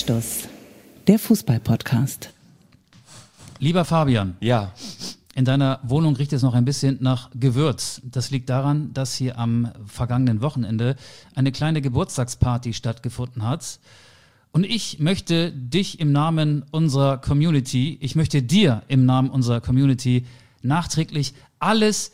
Anstoß, der Fußball-Podcast. Lieber Fabian. Ja. In deiner Wohnung riecht es noch ein bisschen nach Gewürz. Das liegt daran, dass hier am vergangenen Wochenende eine kleine Geburtstagsparty stattgefunden hat. Und ich möchte dich im Namen unserer Community, ich möchte dir im Namen unserer Community nachträglich alles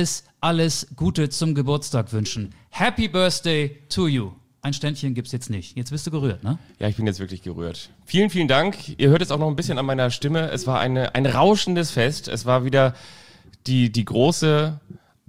Gute zum Geburtstag wünschen. Happy Birthday to you. Ein Ständchen gibt's jetzt nicht. Jetzt bist du gerührt, ne? Ja, ich bin jetzt wirklich gerührt. Vielen, vielen Dank. Ihr hört es auch noch ein bisschen an meiner Stimme. Es war ein rauschendes Fest. Es war wieder die große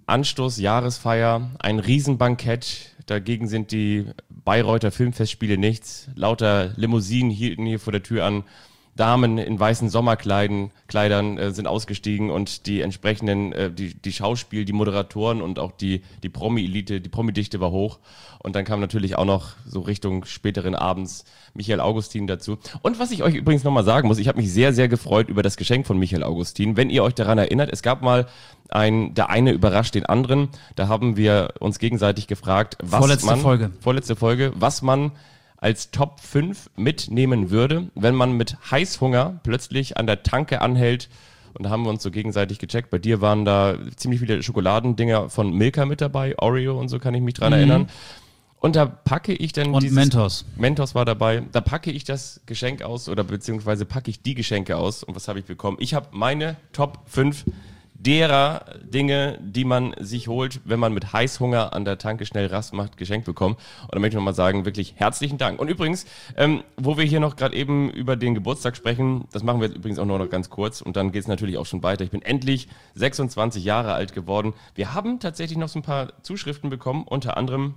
Anstoß-Jahresfeier, ein Riesenbankett. Dagegen sind die Bayreuther Filmfestspiele nichts. Lauter Limousinen hielten hier vor der Tür an. Damen in weißen Sommerkleidern sind ausgestiegen und die entsprechenden, die Schauspiel, die Moderatoren und auch die Promi-Elite, die Promi-Dichte war hoch. Und dann kam natürlich auch noch so Richtung späteren Abends Michael Augustin dazu. Und was ich euch übrigens nochmal sagen muss, ich habe mich sehr, sehr gefreut über das Geschenk von Michael Augustin. Wenn ihr euch daran erinnert, es gab mal der eine überrascht den anderen. Da haben wir uns gegenseitig gefragt, Vorletzte Folge, was man als Top 5 mitnehmen würde, wenn man mit Heißhunger plötzlich an der Tanke anhält. Und da haben wir uns so gegenseitig gecheckt. Bei dir waren da ziemlich viele Schokoladendinger von Milka mit dabei, Oreo und so kann ich mich dran erinnern. Und da packe ich dann und Mentos war dabei. Da packe ich das Geschenk aus oder beziehungsweise packe ich die Geschenke aus. Und was habe ich bekommen? Ich habe meine Top 5 derer Dinge, die man sich holt, wenn man mit Heißhunger an der Tanke schnell Rast macht, geschenkt bekommen. Und da möchte ich nochmal sagen, wirklich herzlichen Dank. Und übrigens, wo wir hier noch gerade eben über den Geburtstag sprechen, das machen wir jetzt übrigens auch nur noch ganz kurz und dann geht es natürlich auch schon weiter. Ich bin endlich 26 Jahre alt geworden. Wir haben tatsächlich noch so ein paar Zuschriften bekommen, unter anderem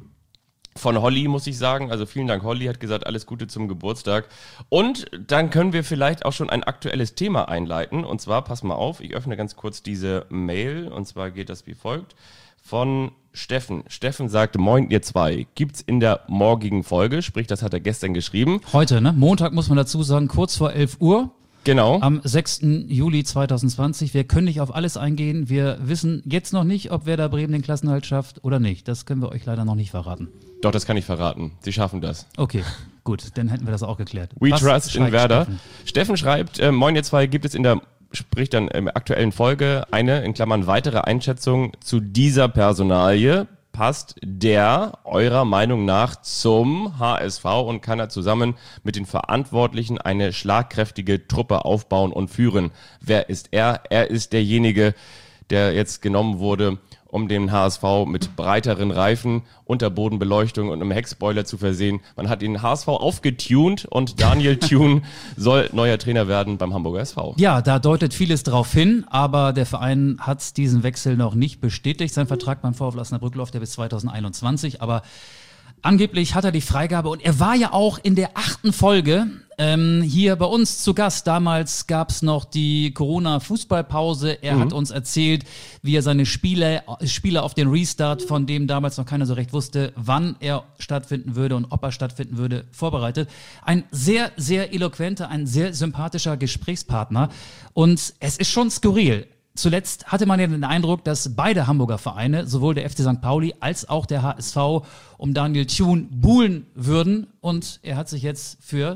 von Holly, muss ich sagen. Also vielen Dank, Holly hat gesagt, alles Gute zum Geburtstag. Und dann können wir vielleicht auch schon ein aktuelles Thema einleiten. Und zwar, pass mal auf, ich öffne ganz kurz diese Mail. Und zwar geht das wie folgt. Von Steffen. Steffen sagte, moin ihr zwei, gibt's in der morgigen Folge, sprich, das hat er gestern geschrieben. Heute, ne? Montag muss man dazu sagen, kurz vor 11 Uhr. Genau. Am 6. Juli 2020. Wir können nicht auf alles eingehen. Wir wissen jetzt noch nicht, ob Werder Bremen den Klassenerhalt schafft oder nicht. Das können wir euch leider noch nicht verraten. Doch, das kann ich verraten. Sie schaffen das. Okay, gut. Dann hätten wir das auch geklärt. We trust in Werder. Steffen schreibt, moin ihr zwei, gibt es in der, sprich dann in der aktuellen Folge, eine, in Klammern, weitere Einschätzung zu dieser Personalie. Passt der eurer Meinung nach zum HSV und kann er zusammen mit den Verantwortlichen eine schlagkräftige Truppe aufbauen und führen? Wer ist er? Er ist derjenige, der jetzt genommen wurde, um den HSV mit breiteren Reifen, Unterbodenbeleuchtung und einem Heckspoiler zu versehen. Man hat den HSV aufgetunt und Daniel Thune soll neuer Trainer werden beim Hamburger SV. Ja, da deutet vieles drauf hin, aber der Verein hat diesen Wechsel noch nicht bestätigt. Sein Vertrag beim VfL Osnabrück läuft ja bis 2021, aber angeblich hat er die Freigabe und er war ja auch in der 8. Folge hier bei uns zu Gast. Damals gab es noch die Corona-Fußballpause. Er hat uns erzählt, wie er seine Spiele auf den Restart, von dem damals noch keiner so recht wusste, wann er stattfinden würde und ob er stattfinden würde, vorbereitet. Ein sehr, sehr eloquenter, ein sehr sympathischer Gesprächspartner. Und es ist schon skurril. Zuletzt hatte man ja den Eindruck, dass beide Hamburger Vereine, sowohl der FC St. Pauli als auch der HSV, um Daniel Thune buhlen würden. Und er hat sich jetzt für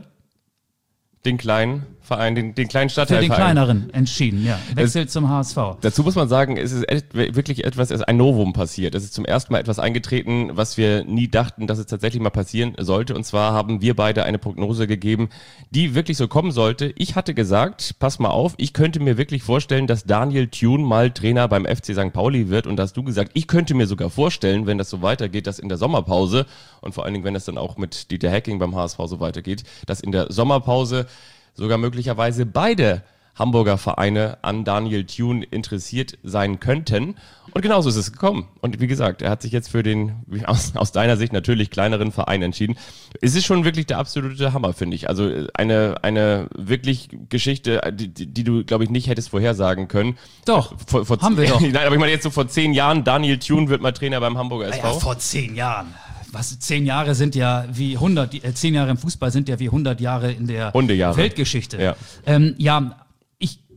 den kleinen Verein, den kleinen Stadtteilverein. Für den kleineren entschieden, ja. Wechselt zum HSV. Dazu muss man sagen, es ist wirklich etwas, es ist ein Novum passiert. Es ist zum ersten Mal etwas eingetreten, was wir nie dachten, dass es tatsächlich mal passieren sollte. Und zwar haben wir beide eine Prognose gegeben, die wirklich so kommen sollte. Ich hatte gesagt, pass mal auf, ich könnte mir wirklich vorstellen, dass Daniel Thune mal Trainer beim FC St. Pauli wird. Und da hast du gesagt, ich könnte mir sogar vorstellen, wenn das so weitergeht, dass in der Sommerpause und vor allen Dingen, wenn das dann auch mit Dieter Hecking beim HSV so weitergeht, dass in der Sommerpause sogar möglicherweise beide Hamburger Vereine an Daniel Thune interessiert sein könnten. Und genauso ist es gekommen. Und wie gesagt, er hat sich jetzt für den, aus deiner Sicht natürlich kleineren Verein entschieden. Es ist schon wirklich der absolute Hammer, finde ich. Also eine wirklich Geschichte, die du, glaube ich, nicht hättest vorhersagen können. Doch, haben wir doch. Nein, aber ich meine jetzt so vor 10 Jahren, Daniel Thune wird mal Trainer beim Hamburger SV. Ja, vor 10 Jahren. 10 Jahre sind ja wie 100, 10 Jahre im Fußball sind ja wie 100 Jahre in der Weltgeschichte. Ja.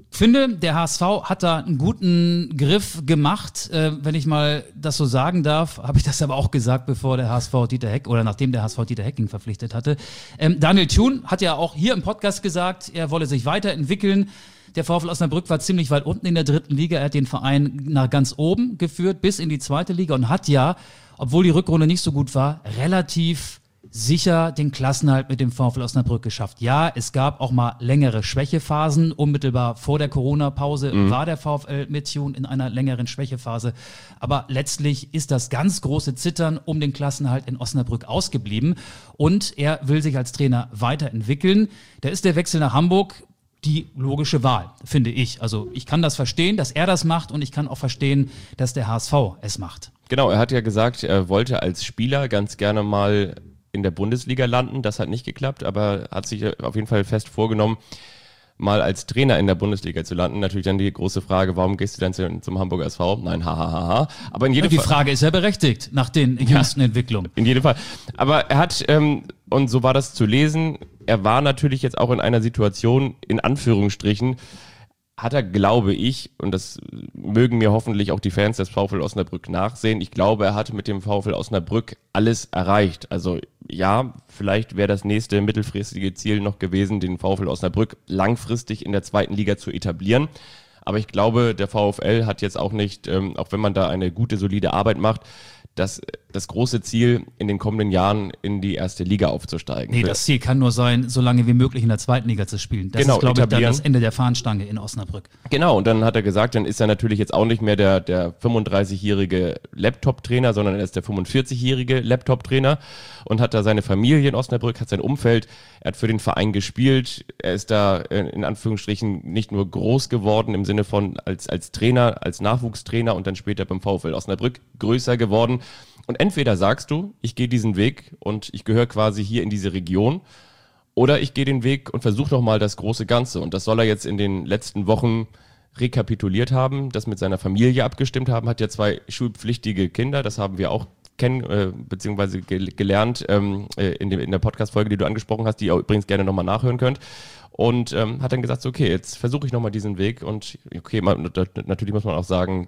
finde, der HSV hat da einen guten Griff gemacht, wenn ich mal das so sagen darf, habe ich das aber auch gesagt, bevor der HSV Dieter Heck oder nachdem der HSV Dieter Hecking verpflichtet hatte. Daniel Thun hat ja auch hier im Podcast gesagt, er wolle sich weiterentwickeln. Der VfL Osnabrück war ziemlich weit unten in der 3. Liga, er hat den Verein nach ganz oben geführt, bis in die 2. Liga und hat ja, obwohl die Rückrunde nicht so gut war, relativ sicher den Klassenerhalt mit dem VfL Osnabrück geschafft. Ja, es gab auch mal längere Schwächephasen. Unmittelbar vor der Corona-Pause war der VfL mit Thun in einer längeren Schwächephase. Aber letztlich ist das ganz große Zittern um den Klassenerhalt in Osnabrück ausgeblieben. Und er will sich als Trainer weiterentwickeln. Da ist der Wechsel nach Hamburg die logische Wahl, finde ich. Also ich kann das verstehen, dass er das macht und ich kann auch verstehen, dass der HSV es macht. Genau, er hat ja gesagt, er wollte als Spieler ganz gerne mal in der Bundesliga landen. Das hat nicht geklappt, aber hat sich auf jeden Fall fest vorgenommen, mal als Trainer in der Bundesliga zu landen. Natürlich dann die große Frage, warum gehst du dann zum Hamburger SV? Nein, hahaha. Aber in jedem Fall. Die Frage ist ja berechtigt nach den jüngsten Entwicklungen. In jedem Fall. Aber er hat, und so war das zu lesen, er war natürlich jetzt auch in einer Situation, in Anführungsstrichen, hat er, glaube ich, und das mögen mir hoffentlich auch die Fans des VfL Osnabrück nachsehen, ich glaube, er hat mit dem VfL Osnabrück alles erreicht. Also ja, vielleicht wäre das nächste mittelfristige Ziel noch gewesen, den VfL Osnabrück langfristig in der 2. Liga zu etablieren. Aber ich glaube, der VfL hat jetzt auch nicht, auch wenn man da eine gute, solide Arbeit macht, das große Ziel, in den kommenden Jahren in die 1. Liga aufzusteigen. Nee, das Ziel kann nur sein, so lange wie möglich in der 2. Liga zu spielen. Das ist, glaube ich, dann das Ende der Fahnenstange in Osnabrück. Genau, und dann hat er gesagt, dann ist er natürlich jetzt auch nicht mehr der 35-jährige Laptop-Trainer, sondern er ist der 45-jährige Laptop-Trainer und hat da seine Familie in Osnabrück, hat sein Umfeld, er hat für den Verein gespielt, er ist da in Anführungsstrichen nicht nur groß geworden im Sinne von als Trainer, als Nachwuchstrainer und dann später beim VfL Osnabrück größer geworden. Und entweder sagst du, ich gehe diesen Weg und ich gehöre quasi hier in diese Region, oder ich gehe den Weg und versuche nochmal das große Ganze. Und das soll er jetzt in den letzten Wochen rekapituliert haben, das mit seiner Familie abgestimmt haben, hat ja 2 schulpflichtige Kinder, das haben wir auch beziehungsweise gelernt in der Podcast-Folge, die du angesprochen hast, die ihr übrigens gerne nochmal nachhören könnt. Und hat dann gesagt, so, okay, jetzt versuche ich nochmal diesen Weg. Und okay, natürlich muss man auch sagen,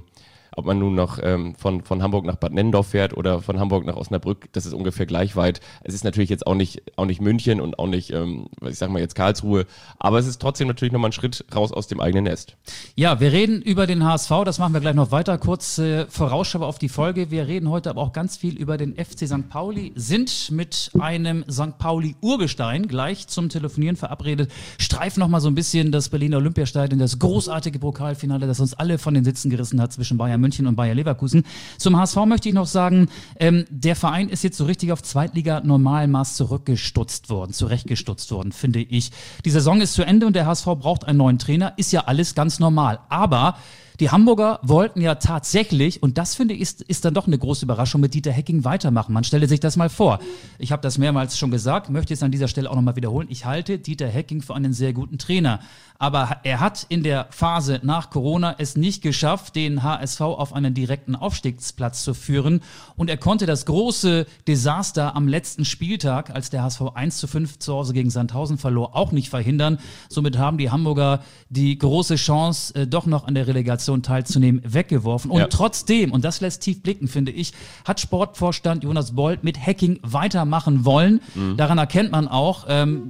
ob man nun noch von Hamburg nach Bad Nennendorf fährt oder von Hamburg nach Osnabrück, das ist ungefähr gleich weit. Es ist natürlich jetzt auch nicht München und auch nicht, ich sag mal jetzt Karlsruhe, aber es ist trotzdem natürlich nochmal ein Schritt raus aus dem eigenen Nest. Ja, wir reden über den HSV, das machen wir gleich noch weiter. Kurz Vorausschau auf die Folge. Wir reden heute aber auch ganz viel über den FC St. Pauli, sind mit einem St. Pauli-Urgestein gleich zum Telefonieren verabredet, streifen nochmal so ein bisschen das Berliner Olympiastadion, das großartige Pokalfinale, das uns alle von den Sitzen gerissen hat zwischen Bayern München und Bayer Leverkusen. Zum HSV möchte ich noch sagen, der Verein ist jetzt so richtig auf Zweitliga-Normalmaß zurechtgestutzt worden, finde ich. Die Saison ist zu Ende und der HSV braucht einen neuen Trainer, ist ja alles ganz normal. Aber die Hamburger wollten ja tatsächlich, und das finde ich ist dann doch eine große Überraschung, mit Dieter Hecking weitermachen. Man stelle sich das mal vor. Ich habe das mehrmals schon gesagt, möchte es an dieser Stelle auch nochmal wiederholen. Ich halte Dieter Hecking für einen sehr guten Trainer. Aber er hat in der Phase nach Corona es nicht geschafft, den HSV auf einen direkten Aufstiegsplatz zu führen. Und er konnte das große Desaster am letzten Spieltag, als der HSV 1:5 zu Hause gegen Sandhausen verlor, auch nicht verhindern. Somit haben die Hamburger die große Chance, doch noch an der Relegation teilzunehmen, weggeworfen. Und trotzdem, und das lässt tief blicken, finde ich, hat Sportvorstand Jonas Bold mit Hecking weitermachen wollen. Daran erkennt man auch,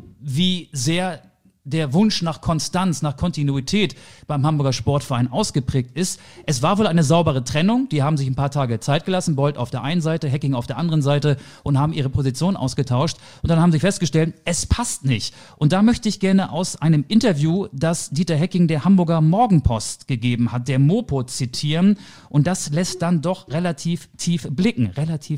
wie sehr der Wunsch nach Konstanz, nach Kontinuität beim Hamburger Sportverein ausgeprägt ist. Es war wohl eine saubere Trennung. Die haben sich ein paar Tage Zeit gelassen, Bold auf der einen Seite, Hecking auf der anderen Seite und haben ihre Position ausgetauscht. Und dann haben sie festgestellt, es passt nicht. Und da möchte ich gerne aus einem Interview, das Dieter Hecking der Hamburger Morgenpost gegeben hat, der Mopo zitieren. Und das lässt dann doch relativ tief blicken.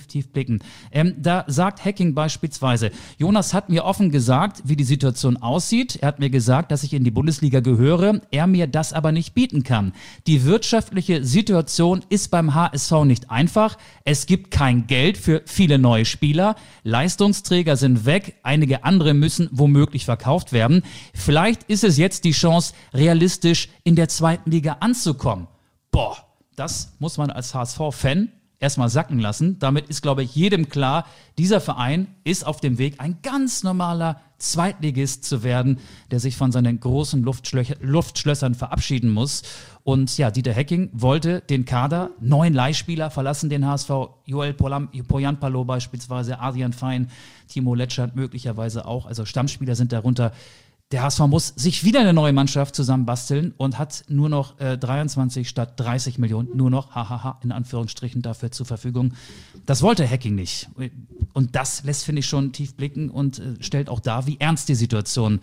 Da sagt Hecking beispielsweise, Jonas hat mir offen gesagt, wie die Situation aussieht. Er hat mir gesagt, dass ich in die Bundesliga gehöre, er mir das aber nicht bieten kann. Die wirtschaftliche Situation ist beim HSV nicht einfach. Es gibt kein Geld für viele neue Spieler. Leistungsträger sind weg. Einige andere müssen womöglich verkauft werden. Vielleicht ist es jetzt die Chance, realistisch in der 2. Liga anzukommen. Boah, das muss man als HSV-Fan erstmal sacken lassen. Damit ist, glaube ich, jedem klar, dieser Verein ist auf dem Weg, ein ganz normaler Zweitligist zu werden, der sich von seinen großen Luftschlössern verabschieden muss. Und ja, Dieter Hecking wollte den Kader, 9 Leihspieler verlassen den HSV, Joel Poyanpalo beispielsweise, Adrian Fein, Timo Letschert möglicherweise auch, also Stammspieler sind darunter. Der HSV muss sich wieder eine neue Mannschaft zusammenbasteln und hat nur noch 23 statt 30 Millionen, nur noch, in Anführungsstrichen, dafür zur Verfügung. Das wollte Hecking nicht. Und das lässt, finde ich, schon tief blicken und stellt auch dar, wie ernst die Situation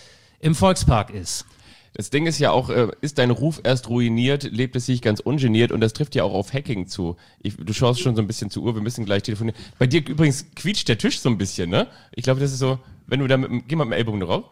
im Volkspark ist. Das Ding ist ja auch, ist dein Ruf erst ruiniert, lebt es sich ganz ungeniert und das trifft ja auch auf Hacking zu. Du schaust schon so ein bisschen zur Uhr, wir müssen gleich telefonieren. Bei dir übrigens quietscht der Tisch so ein bisschen, ne? Ich glaube, das ist so, wenn du da geh mal mit dem Ellbogen drauf.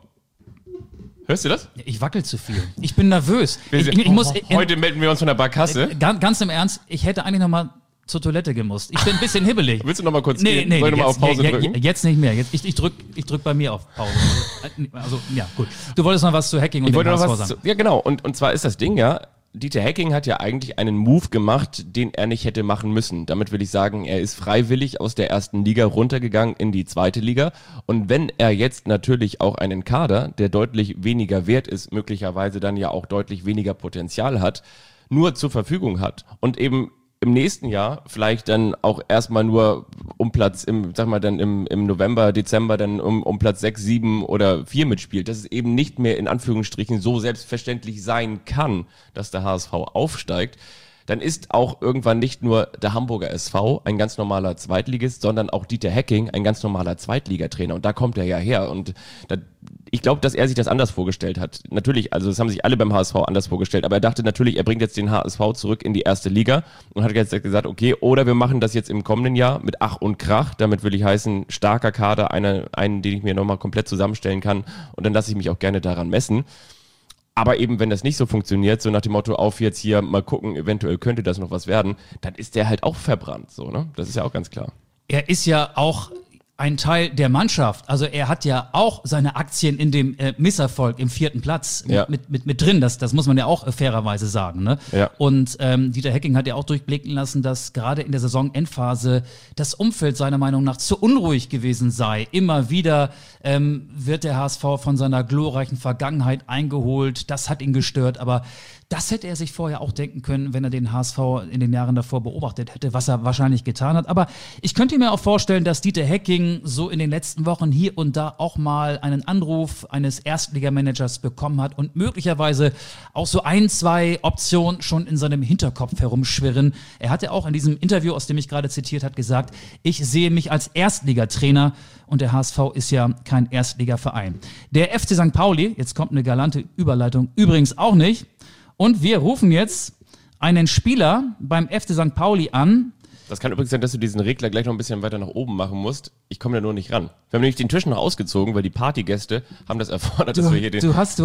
Hörst du das? Ich wackel zu viel. Ich bin nervös. Heute melden wir uns von der Barkasse. Ganz im Ernst, ich hätte eigentlich noch mal zur Toilette gemusst. Ich bin ein bisschen hibbelig. Willst du noch mal kurz gehen? Soll ich noch mal auf Pause drücken? Jetzt nicht mehr. Ich drück bei mir auf Pause. Also, ja, gut. Du wolltest noch was zu Hacking und dem HSV sagen. Ja, genau. Und zwar ist das Ding ja, Dieter Hecking hat ja eigentlich einen Move gemacht, den er nicht hätte machen müssen. Damit will ich sagen, er ist freiwillig aus der ersten Liga runtergegangen in die zweite Liga. Und wenn er jetzt natürlich auch einen Kader, der deutlich weniger wert ist, möglicherweise dann ja auch deutlich weniger Potenzial hat, nur zur Verfügung hat und eben im nächsten Jahr vielleicht dann auch erstmal nur um Platz im November, Dezember dann um Platz 6, 7 oder 4 mitspielt, dass es eben nicht mehr in Anführungsstrichen so selbstverständlich sein kann, dass der HSV aufsteigt, dann ist auch irgendwann nicht nur der Hamburger SV ein ganz normaler Zweitligist, sondern auch Dieter Hecking ein ganz normaler Zweitligatrainer. Und da kommt er ja her. Und ich glaube, dass er sich das anders vorgestellt hat. Natürlich, also das haben sich alle beim HSV anders vorgestellt, aber er dachte natürlich, er bringt jetzt den HSV zurück in die erste Liga und hat jetzt gesagt, okay, oder wir machen das jetzt im kommenden Jahr mit Ach und Krach. Damit will ich heißen, starker Kader, einen, den ich mir nochmal komplett zusammenstellen kann. Und dann lasse ich mich auch gerne daran messen. Aber eben, wenn das nicht so funktioniert, so nach dem Motto, auf jetzt hier mal gucken, eventuell könnte das noch was werden, dann ist der halt auch verbrannt, so, ne? Das ist ja auch ganz klar. Er ist ja auch ein Teil der Mannschaft. Also er hat ja auch seine Aktien in dem Misserfolg im 4. Platz mit drin. Das muss man ja auch fairerweise sagen. Ne? Ja. Und Dieter Hecking hat ja auch durchblicken lassen, dass gerade in der Saisonendphase das Umfeld seiner Meinung nach zu unruhig gewesen sei. Immer wieder wird der HSV von seiner glorreichen Vergangenheit eingeholt. Das hat ihn gestört, aber das hätte er sich vorher auch denken können, wenn er den HSV in den Jahren davor beobachtet hätte, was er wahrscheinlich getan hat. Aber ich könnte mir auch vorstellen, dass Dieter Hecking so in den letzten Wochen hier und da auch mal einen Anruf eines Erstligamanagers bekommen hat und möglicherweise auch so 1, 2 Optionen schon in seinem Hinterkopf herumschwirren. Er hat ja auch in diesem Interview, aus dem ich gerade zitiert habe, gesagt, ich sehe mich als Erstligatrainer und der HSV ist ja kein Erstligaverein. Der FC St. Pauli, jetzt kommt eine galante Überleitung, übrigens auch nicht. Und wir rufen jetzt einen Spieler beim FC St. Pauli an. Das kann übrigens sein, dass du diesen Regler gleich noch ein bisschen weiter nach oben machen musst. Ich komme da nur nicht ran. Wir haben nämlich den Tisch noch ausgezogen, weil die Partygäste haben das erfordert, dass wir hier Du hast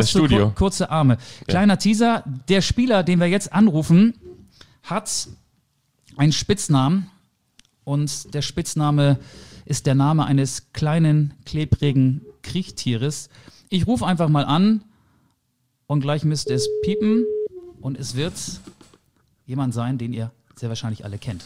so kurze Arme. Kleiner Teaser, der Spieler, den wir jetzt anrufen, hat einen Spitznamen. Und der Spitzname ist der Name eines kleinen, klebrigen Kriechtieres. Ich rufe einfach mal an. Und gleich müsste es piepen und es wird jemand sein, den ihr sehr wahrscheinlich alle kennt.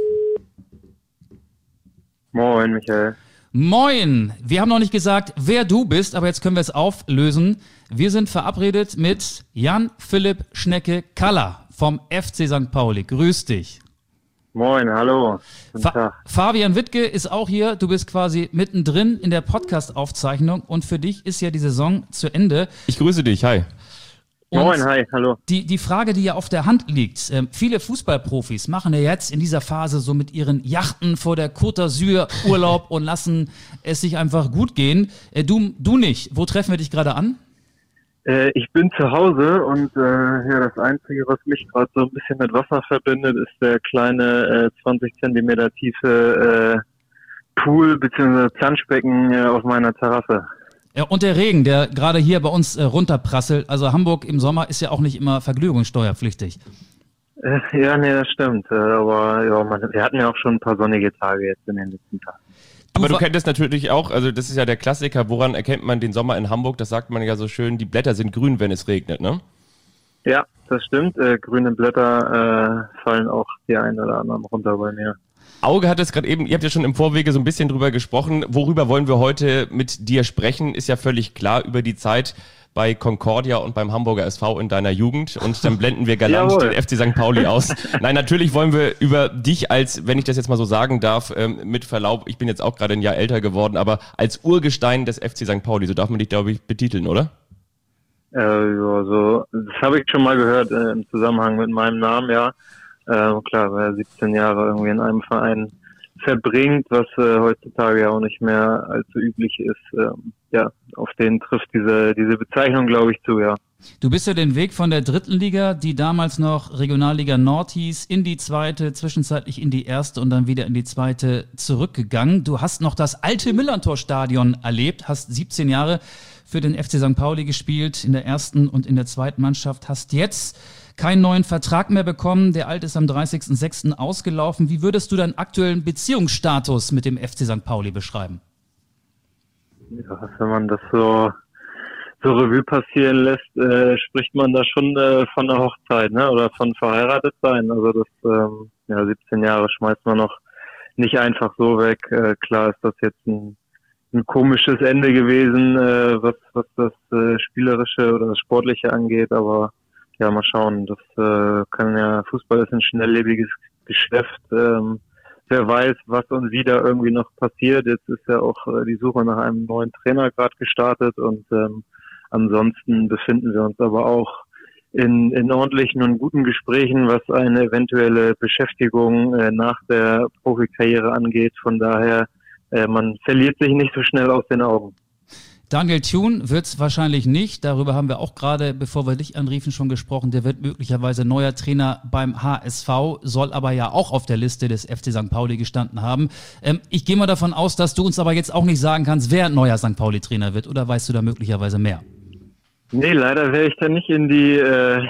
Moin, Michael. Moin! Wir haben noch nicht gesagt, wer du bist, aber jetzt können wir es auflösen. Wir sind verabredet mit Jan-Philipp Schnecke-Kaller vom FC St. Pauli. Grüß dich. Moin, hallo. Guten Tag. Fabian Wittke ist auch hier. Du bist quasi mittendrin in der Podcast-Aufzeichnung und für dich ist ja die Saison zu Ende. Ich grüße dich, hi. Und moin, hi, hallo. Die Frage, die ja auf der Hand liegt, viele Fußballprofis machen ja jetzt in dieser Phase so mit ihren Yachten vor der Côte d'Azur Urlaub und lassen es sich einfach gut gehen. Du nicht. Wo treffen wir dich gerade an? Ich bin zu Hause und das Einzige, was mich gerade so ein bisschen mit Wasser verbindet, ist der kleine 20 Zentimeter tiefe Pool bzw. Planschbecken auf meiner Terrasse. Ja, und der Regen, der gerade hier bei uns runterprasselt. Also Hamburg im Sommer ist ja auch nicht immer vergnügungssteuerpflichtig. Ja, nee, das stimmt. Aber ja, wir hatten ja auch schon ein paar sonnige Tage jetzt in den letzten Tagen. Aber du kennst natürlich auch, also das ist ja der Klassiker, woran erkennt man den Sommer in Hamburg? Das sagt man ja so schön, die Blätter sind grün, wenn es regnet, ne? Ja, das stimmt. Grüne Blätter fallen auch die ein oder anderen runter bei mir. Auge hat es gerade eben, ihr habt ja schon im Vorwege so ein bisschen drüber gesprochen. Worüber wollen wir heute mit dir sprechen? Ist ja völlig klar, über die Zeit bei Concordia und beim Hamburger SV in deiner Jugend, und dann blenden wir galant den FC St. Pauli aus. Nein, natürlich wollen wir über dich als, wenn ich das jetzt mal so sagen darf, mit Verlaub, ich bin jetzt auch gerade ein Jahr älter geworden, aber als Urgestein des FC St. Pauli, so darf man dich, glaube ich, betiteln, oder? Ja, so, das habe ich schon mal gehört im Zusammenhang mit meinem Namen, ja. Klar, wer 17 Jahre irgendwie in einem Verein verbringt, was heutzutage ja auch nicht mehr allzu üblich ist, ja, auf den trifft diese Bezeichnung, glaube ich, zu, ja. Du bist ja den Weg von der dritten Liga, die damals noch Regionalliga Nord hieß, in die zweite, zwischenzeitlich in die erste und dann wieder in die zweite zurückgegangen. Du hast noch das alte Millantor-Stadion erlebt, hast 17 Jahre für den FC St. Pauli gespielt, in der ersten und in der zweiten Mannschaft, hast jetzt keinen neuen Vertrag mehr bekommen. Der alte ist am 30.06. ausgelaufen. Wie würdest du deinen aktuellen Beziehungsstatus mit dem FC St. Pauli beschreiben? Ja, wenn man das so Revue passieren lässt, spricht man da schon von einer Hochzeit, ne? Oder von verheiratet sein. Also das 17 Jahre schmeißt man noch nicht einfach so weg. Klar ist das jetzt ein komisches Ende gewesen, was das Spielerische oder das Sportliche angeht, aber ja, mal schauen. Fußball ist ein schnelllebiges Geschäft. Wer weiß, was und wie da irgendwie noch passiert. Jetzt ist ja auch die Suche nach einem neuen Trainer gerade gestartet und ansonsten befinden wir uns aber auch in ordentlichen und guten Gesprächen, was eine eventuelle Beschäftigung nach der Profikarriere angeht. Von daher, man verliert sich nicht so schnell aus den Augen. Daniel Thune wird es wahrscheinlich nicht. Darüber haben wir auch gerade, bevor wir dich anriefen, schon gesprochen. Der wird möglicherweise neuer Trainer beim HSV, soll aber ja auch auf der Liste des FC St. Pauli gestanden haben. Ich gehe mal davon aus, dass du uns aber jetzt auch nicht sagen kannst, wer neuer St. Pauli-Trainer wird. Oder weißt du da möglicherweise mehr? Nee, leider wäre ich da nicht in die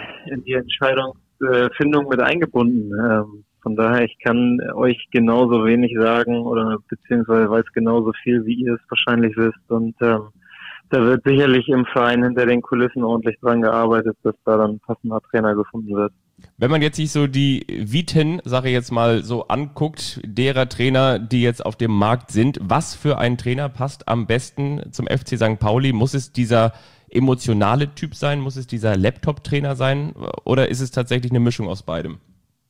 Entscheidungsfindung mit eingebunden. Von daher, ich kann euch genauso wenig sagen oder beziehungsweise weiß genauso viel, wie ihr es wahrscheinlich wisst. Und da wird sicherlich im Verein hinter den Kulissen ordentlich dran gearbeitet, dass da dann ein passender Trainer gefunden wird. Wenn man jetzt sich so die Viten, sage ich jetzt mal, so anguckt, derer Trainer, die jetzt auf dem Markt sind, was für ein Trainer passt am besten zum FC St. Pauli? Muss es dieser emotionale Typ sein? Muss es dieser Laptop-Trainer sein? Oder ist es tatsächlich eine Mischung aus beidem?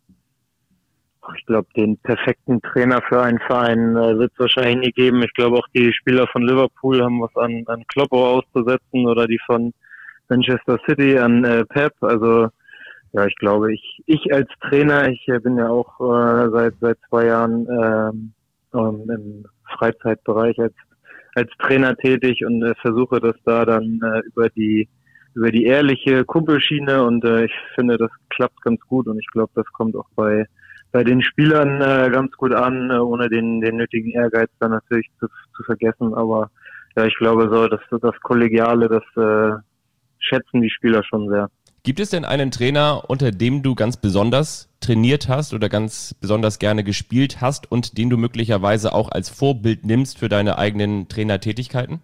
Ich glaube, den perfekten Trainer für einen Verein wird es wahrscheinlich nie geben. Ich glaube, auch die Spieler von Liverpool haben was an Kloppo auszusetzen oder die von Manchester City an Pep. Also ja, ich glaube, ich als Trainer, ich bin ja auch seit 2 Jahren im Freizeitbereich als Trainer tätig und versuche das da dann über die ehrliche Kumpelschiene und ich finde, das klappt ganz gut und ich glaube, das kommt auch bei den Spielern ganz gut an, ohne den nötigen Ehrgeiz dann natürlich zu vergessen. Aber ja, ich glaube so, dass das Kollegiale, das schätzen die Spieler schon sehr. Gibt es denn einen Trainer, unter dem du ganz besonders trainiert hast oder ganz besonders gerne gespielt hast und den du möglicherweise auch als Vorbild nimmst für deine eigenen Trainertätigkeiten?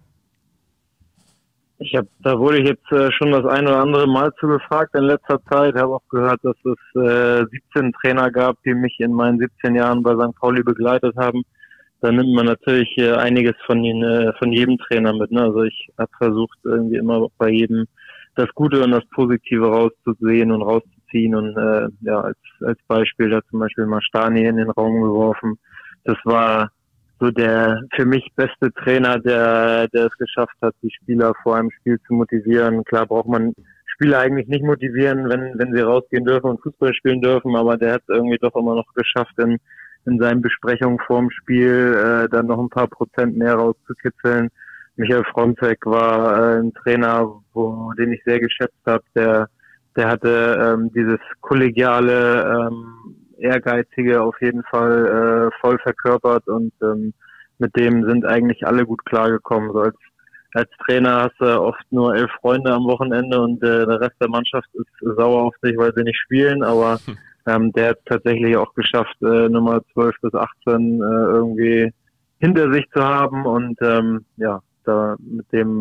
Da wurde ich jetzt schon das ein oder andere Mal zu gefragt in letzter Zeit. Ich habe auch gehört, dass es 17 Trainer gab, die mich in meinen 17 Jahren bei St. Pauli begleitet haben. Da nimmt man natürlich einiges von jedem Trainer mit. Ne? Also ich habe versucht, irgendwie immer bei jedem das Gute und das Positive rauszusehen und rauszuziehen. Und als Beispiel da zum Beispiel Mastani in den Raum geworfen. Das war so der für mich beste Trainer, der es geschafft hat, die Spieler vor einem Spiel zu motivieren. Klar braucht man Spieler eigentlich nicht motivieren, wenn sie rausgehen dürfen und Fußball spielen dürfen, aber der hat es irgendwie doch immer noch geschafft, in seinen Besprechungen vorm Spiel dann noch ein paar Prozent mehr rauszukitzeln. Michael Fronzek war ein Trainer, den ich sehr geschätzt habe. Der hatte dieses kollegiale, Ehrgeizige auf jeden Fall voll verkörpert und mit dem sind eigentlich alle gut klargekommen. So als Trainer hast du oft nur 11 Freunde am Wochenende und der Rest der Mannschaft ist sauer auf dich, weil sie nicht spielen, aber der hat es tatsächlich auch geschafft, Nummer 12 bis 18 irgendwie hinter sich zu haben und da mit dem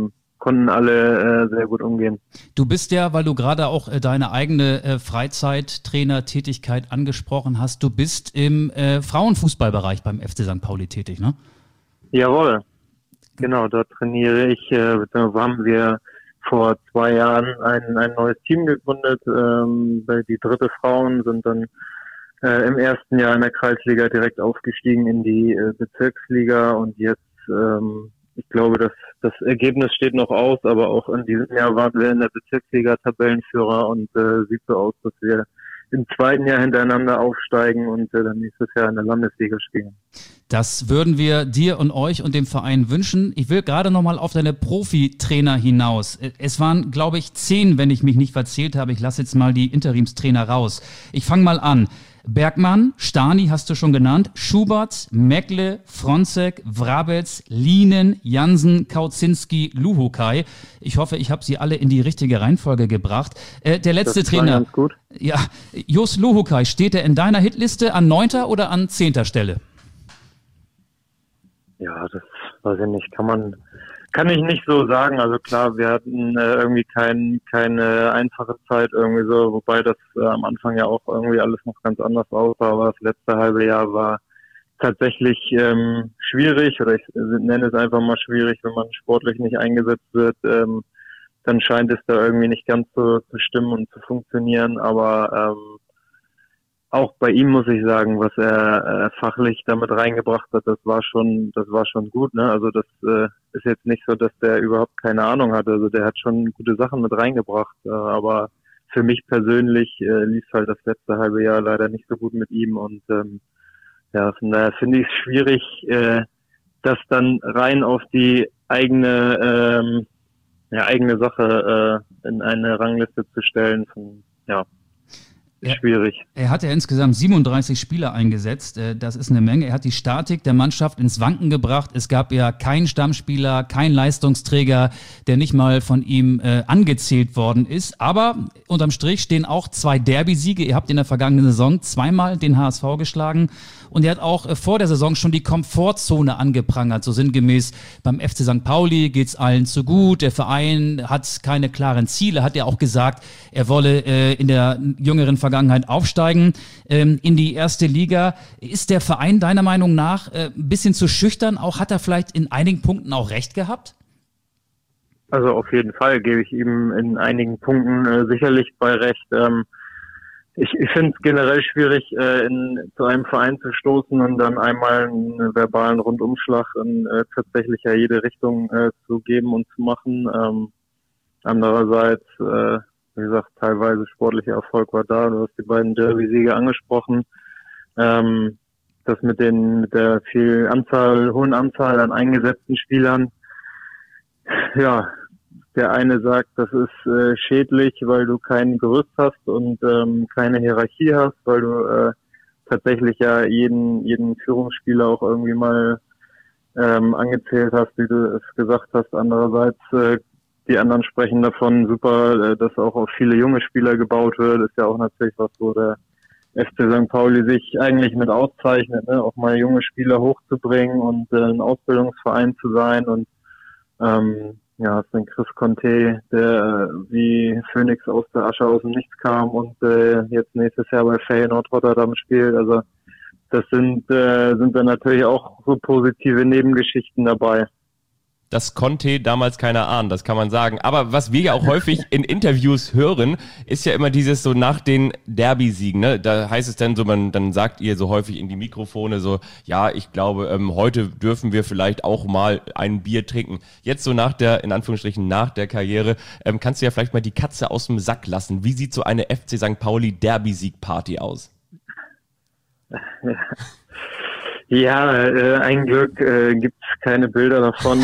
konnten alle sehr gut umgehen. Du bist ja, weil du gerade auch deine eigene Freizeittrainer-Tätigkeit angesprochen hast, du bist im Frauenfußballbereich beim FC St. Pauli tätig, ne? Jawohl, genau, dort trainiere ich, beziehungsweise haben wir vor 2 Jahren ein neues Team gegründet, weil die dritte Frauen sind dann im ersten Jahr in der Kreisliga direkt aufgestiegen in die Bezirksliga und jetzt, ich glaube, das Ergebnis steht noch aus, aber auch in diesem Jahr waren wir in der Bezirksliga Tabellenführer und sieht so aus, dass wir im zweiten Jahr hintereinander aufsteigen und dann nächstes Jahr in der Landesliga spielen. Das würden wir dir und euch und dem Verein wünschen. Ich will gerade noch mal auf deine Profitrainer hinaus. Es waren, glaube ich, 10, wenn ich mich nicht verzählt habe. Ich lasse jetzt mal die Interimstrainer raus. Ich fange mal an. Bergmann, Stani hast du schon genannt, Schubert, Meckle, Fronzek, Wrabetz, Lienen, Jansen, Kautzinski, Luhukai. Ich hoffe, ich habe sie alle in die richtige Reihenfolge gebracht. Der letzte Das war Trainer. ganz gut. Ja, Jos Luhukai, steht er in deiner Hitliste an 9. oder an 10. Stelle? Ja, das weiß ich nicht. Kann ich nicht so sagen. Also klar, wir hatten irgendwie keine einfache Zeit irgendwie so, wobei das am Anfang ja auch irgendwie alles noch ganz anders aussah. Aber das letzte halbe Jahr war tatsächlich schwierig, oder ich nenne es einfach mal schwierig, wenn man sportlich nicht eingesetzt wird. Dann scheint es da irgendwie nicht ganz so zu stimmen und zu funktionieren. Aber auch bei ihm muss ich sagen, was er fachlich damit reingebracht hat, das war schon gut, ne? Also das ist jetzt nicht so, dass der überhaupt keine Ahnung hatte. Also der hat schon gute Sachen mit reingebracht, aber für mich persönlich lief halt das letzte halbe Jahr leider nicht so gut mit ihm und ja, von daher finde ich es schwierig, das dann rein auf die eigene Sache in eine Rangliste zu stellen. Schwierig. Er hat ja insgesamt 37 Spieler eingesetzt. Das ist eine Menge. Er hat die Statik der Mannschaft ins Wanken gebracht. Es gab ja keinen Stammspieler, keinen Leistungsträger, der nicht mal von ihm angezählt worden ist. Aber unterm Strich stehen auch 2 Derby-Siege. Ihr habt in der vergangenen Saison 2-mal den HSV geschlagen. Und er hat auch vor der Saison schon die Komfortzone angeprangert. So sinngemäß, beim FC St. Pauli geht's allen zu gut. Der Verein hat keine klaren Ziele. Hat er auch gesagt, er wolle in der jüngeren Vergangenheit aufsteigen in die erste Liga. Ist der Verein deiner Meinung nach ein bisschen zu schüchtern? Auch hat er vielleicht in einigen Punkten auch recht gehabt? Also auf jeden Fall gebe ich ihm in einigen Punkten sicherlich bei recht. Ich finde es generell schwierig, zu einem Verein zu stoßen und dann einmal einen verbalen Rundumschlag in tatsächlich ja jede Richtung zu geben und zu machen. Andererseits, wie gesagt, teilweise sportlicher Erfolg war da. Du hast die beiden Derby-Siege angesprochen. Das mit der hohen Anzahl an eingesetzten Spielern. Ja, der eine sagt, das ist schädlich, weil du kein Gerüst hast und keine Hierarchie hast, weil du tatsächlich ja jeden Führungsspieler auch irgendwie mal angezählt hast, wie du es gesagt hast. Andererseits, die anderen sprechen davon, super, dass auch auf viele junge Spieler gebaut wird. Ist ja auch natürlich was, wo der FC St. Pauli sich eigentlich mit auszeichnet, ne? Auch mal junge Spieler hochzubringen und ein Ausbildungsverein zu sein und ja, es ist ein Chris Conte, der wie Phönix aus der Asche aus dem Nichts kam und jetzt nächstes Jahr bei Feyenoord Rotterdam spielt. Also das sind dann natürlich auch so positive Nebengeschichten dabei. Das konnte damals keiner ahnen, das kann man sagen. Aber was wir ja auch häufig in Interviews hören, ist ja immer dieses so nach den Derby-Siegen, ne? Da heißt es dann so, dann sagt ihr so häufig in die Mikrofone so, ja, ich glaube, heute dürfen wir vielleicht auch mal ein Bier trinken. Jetzt so in Anführungsstrichen, nach der Karriere, kannst du ja vielleicht mal die Katze aus dem Sack lassen. Wie sieht so eine FC St. Pauli Derby-Sieg-Party aus? Ja, ein Glück gibt's keine Bilder davon.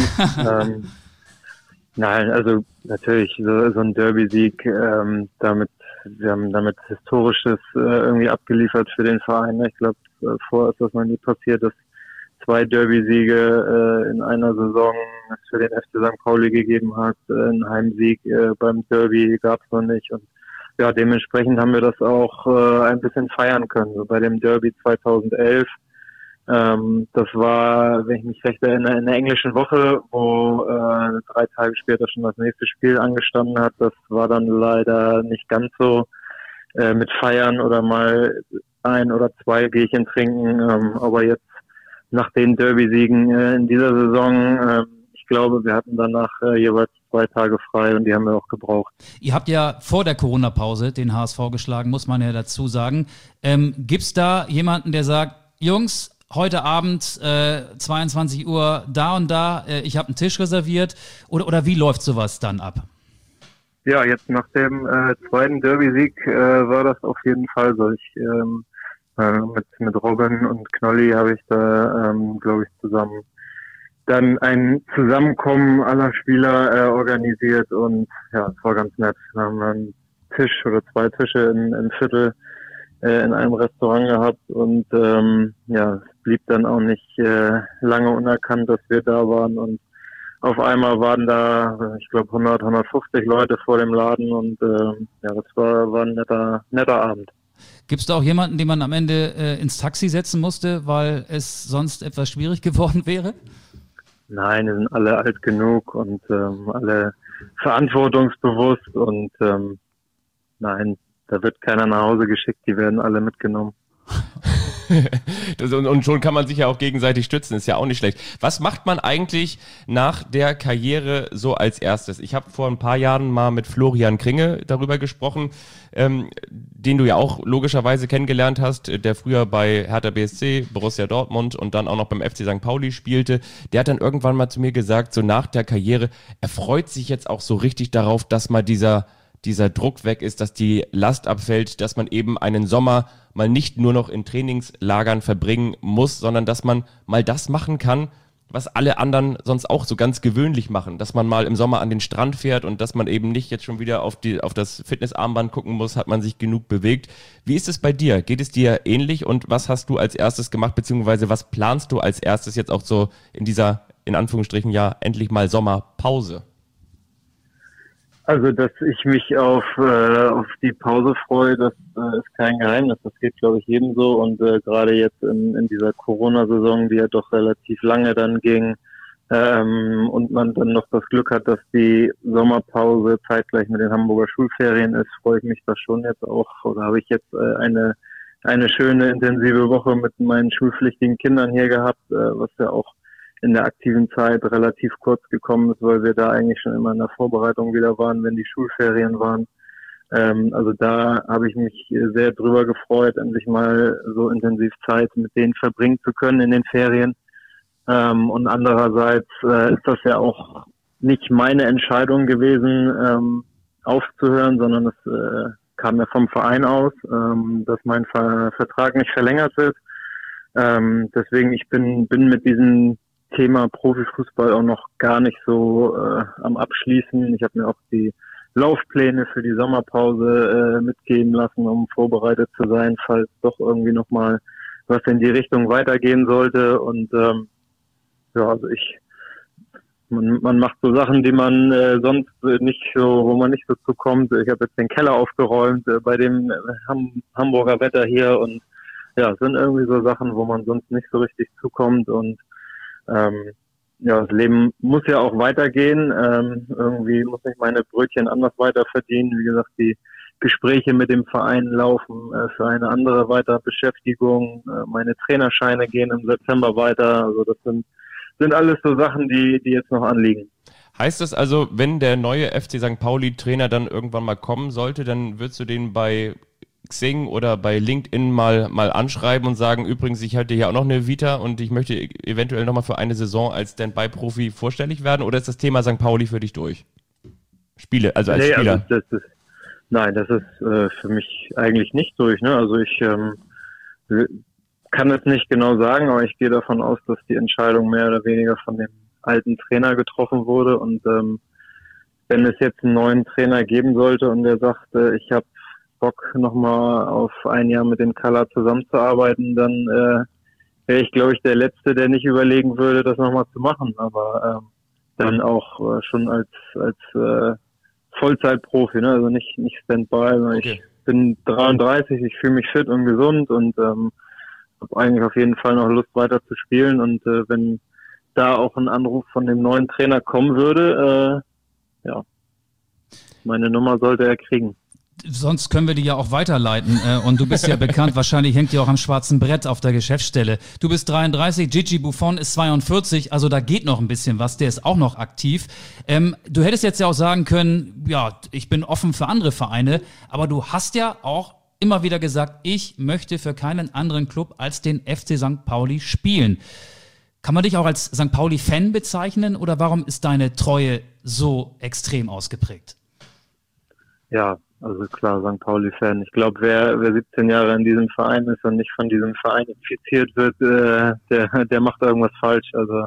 Nein, also natürlich so ein Derby-Sieg, wir haben damit Historisches irgendwie abgeliefert für den Verein. Ich glaube, vorher ist das noch nie passiert, dass 2 Derby-Siege in einer Saison es für den FC St. Pauli gegeben hat. Ein Heimsieg beim Derby gab's noch nicht. Und ja, dementsprechend haben wir das auch ein bisschen feiern können. So bei dem Derby 2011 Das war, wenn ich mich recht erinnere, in der englischen Woche, wo 3 Tage später schon das nächste Spiel angestanden hat. Das war dann leider nicht ganz so mit Feiern oder mal 1 oder 2 Bierchen trinken. Aber jetzt nach den Derby-Siegen in dieser Saison, ich glaube, wir hatten danach jeweils 2 Tage frei und die haben wir auch gebraucht. Ihr habt ja vor der Corona-Pause den HSV geschlagen, muss man ja dazu sagen. Gibt's da jemanden, der sagt, Jungs, heute Abend 22 Uhr da und da, ich habe einen Tisch reserviert, oder wie läuft sowas dann ab? Ja, jetzt nach dem zweiten Derby-Sieg war das auf jeden Fall so. Mit Robin und Knolli habe ich da, glaube ich, zusammen dann ein Zusammenkommen aller Spieler organisiert und ja, es war ganz nett. Wir haben einen Tisch oder 2 Tische in Viertel in einem Restaurant gehabt und ja, es blieb dann auch nicht lange unerkannt, dass wir da waren und auf einmal waren da, ich glaube, 150 Leute vor dem Laden und ja, das war ein netter Abend. Gibt es da auch jemanden, den man am Ende ins Taxi setzen musste, weil es sonst etwas schwierig geworden wäre? Nein, die sind alle alt genug und alle verantwortungsbewusst und nein, da wird keiner nach Hause geschickt, die werden alle mitgenommen. Und schon kann man sich ja auch gegenseitig stützen, ist ja auch nicht schlecht. Was macht man eigentlich nach der Karriere so als erstes? Ich habe vor ein paar Jahren mal mit Florian Kringe darüber gesprochen, den du ja auch logischerweise kennengelernt hast, der früher bei Hertha BSC, Borussia Dortmund und dann auch noch beim FC St. Pauli spielte. Der hat dann irgendwann mal zu mir gesagt, so nach der Karriere, er freut sich jetzt auch so richtig darauf, dass mal dieser Druck weg ist, dass die Last abfällt, dass man eben einen Sommer mal nicht nur noch in Trainingslagern verbringen muss, sondern dass man mal das machen kann, was alle anderen sonst auch so ganz gewöhnlich machen, dass man mal im Sommer an den Strand fährt und dass man eben nicht jetzt schon wieder auf das Fitnessarmband gucken muss, hat man sich genug bewegt. Wie ist es bei dir? Geht es dir ähnlich und was hast du als erstes gemacht, beziehungsweise was planst du als erstes jetzt auch so in dieser, in Anführungsstrichen, ja, endlich mal Sommerpause? Also, dass ich mich auf die Pause freue, das ist kein Geheimnis. Das geht, glaube ich, jedem so. Und gerade jetzt in dieser Corona-Saison, die ja doch relativ lange dann ging, und man dann noch das Glück hat, dass die Sommerpause zeitgleich mit den Hamburger Schulferien ist, freue ich mich da schon jetzt auch. Oder habe ich jetzt eine schöne, intensive Woche mit meinen schulpflichtigen Kindern hier gehabt, was ja auch in der aktiven Zeit relativ kurz gekommen ist, weil wir da eigentlich schon immer in der Vorbereitung wieder waren, wenn die Schulferien waren. Also da habe ich mich sehr drüber gefreut, endlich mal so intensiv Zeit mit denen verbringen zu können in den Ferien. Und andererseits ist das ja auch nicht meine Entscheidung gewesen, aufzuhören, sondern es kam ja vom Verein aus, dass mein Vertrag nicht verlängert wird. Deswegen, ich bin mit diesem Thema Profifußball auch noch gar nicht so am Abschließen. Ich habe mir auch die Laufpläne für die Sommerpause mitgeben lassen, um vorbereitet zu sein, falls doch irgendwie nochmal was in die Richtung weitergehen sollte. Und ja, also man macht so Sachen, die man sonst nicht so, wo man nicht so zukommt. Ich habe jetzt den Keller aufgeräumt bei dem Hamburger Wetter hier und ja, es sind irgendwie so Sachen, wo man sonst nicht so richtig zukommt und ja, das Leben muss ja auch weitergehen. Irgendwie muss ich meine Brötchen anders weiter verdienen. Wie gesagt, die Gespräche mit dem Verein laufen für eine andere Weiterbeschäftigung. Meine Trainerscheine gehen im September weiter. Also das sind alles so Sachen, die jetzt noch anliegen. Heißt das also, wenn der neue FC St. Pauli Trainer dann irgendwann mal kommen sollte, dann würdest du den bei Xing oder bei LinkedIn mal anschreiben und sagen, übrigens, ich halte hier auch noch eine Vita und ich möchte eventuell nochmal für eine Saison als Stand-by-Profi vorstellig werden, oder ist das Thema St. Pauli für dich durch? Spiele, also als Spieler? Also nein, das ist für mich eigentlich nicht durch. Ne? Also ich kann es nicht genau sagen, aber ich gehe davon aus, dass die Entscheidung mehr oder weniger von dem alten Trainer getroffen wurde und wenn es jetzt einen neuen Trainer geben sollte und der sagt, ich habe Bock, nochmal auf ein Jahr mit dem Kalla zusammenzuarbeiten, dann wäre ich, glaube ich, der Letzte, der nicht überlegen würde, das nochmal zu machen. Aber dann auch schon als Vollzeitprofi, ne? Also nicht Standby. Okay. Ich bin 33, ich fühle mich fit und gesund und habe eigentlich auf jeden Fall noch Lust weiter zu spielen und wenn da auch ein Anruf von dem neuen Trainer kommen würde, ja, meine Nummer sollte er kriegen. Sonst können wir die ja auch weiterleiten. Und du bist ja bekannt, wahrscheinlich hängt die auch am schwarzen Brett auf der Geschäftsstelle. Du bist 33, Gigi Buffon ist 42, also da geht noch ein bisschen was, der ist auch noch aktiv. Du hättest jetzt ja auch sagen können, ja, ich bin offen für andere Vereine, aber du hast ja auch immer wieder gesagt, ich möchte für keinen anderen Club als den FC St. Pauli spielen. Kann man dich auch als St. Pauli-Fan bezeichnen oder warum ist deine Treue so extrem ausgeprägt? Ja, also klar, St. Pauli-Fan. Ich glaube, wer 17 Jahre in diesem Verein ist und nicht von diesem Verein infiziert wird, der macht irgendwas falsch. Also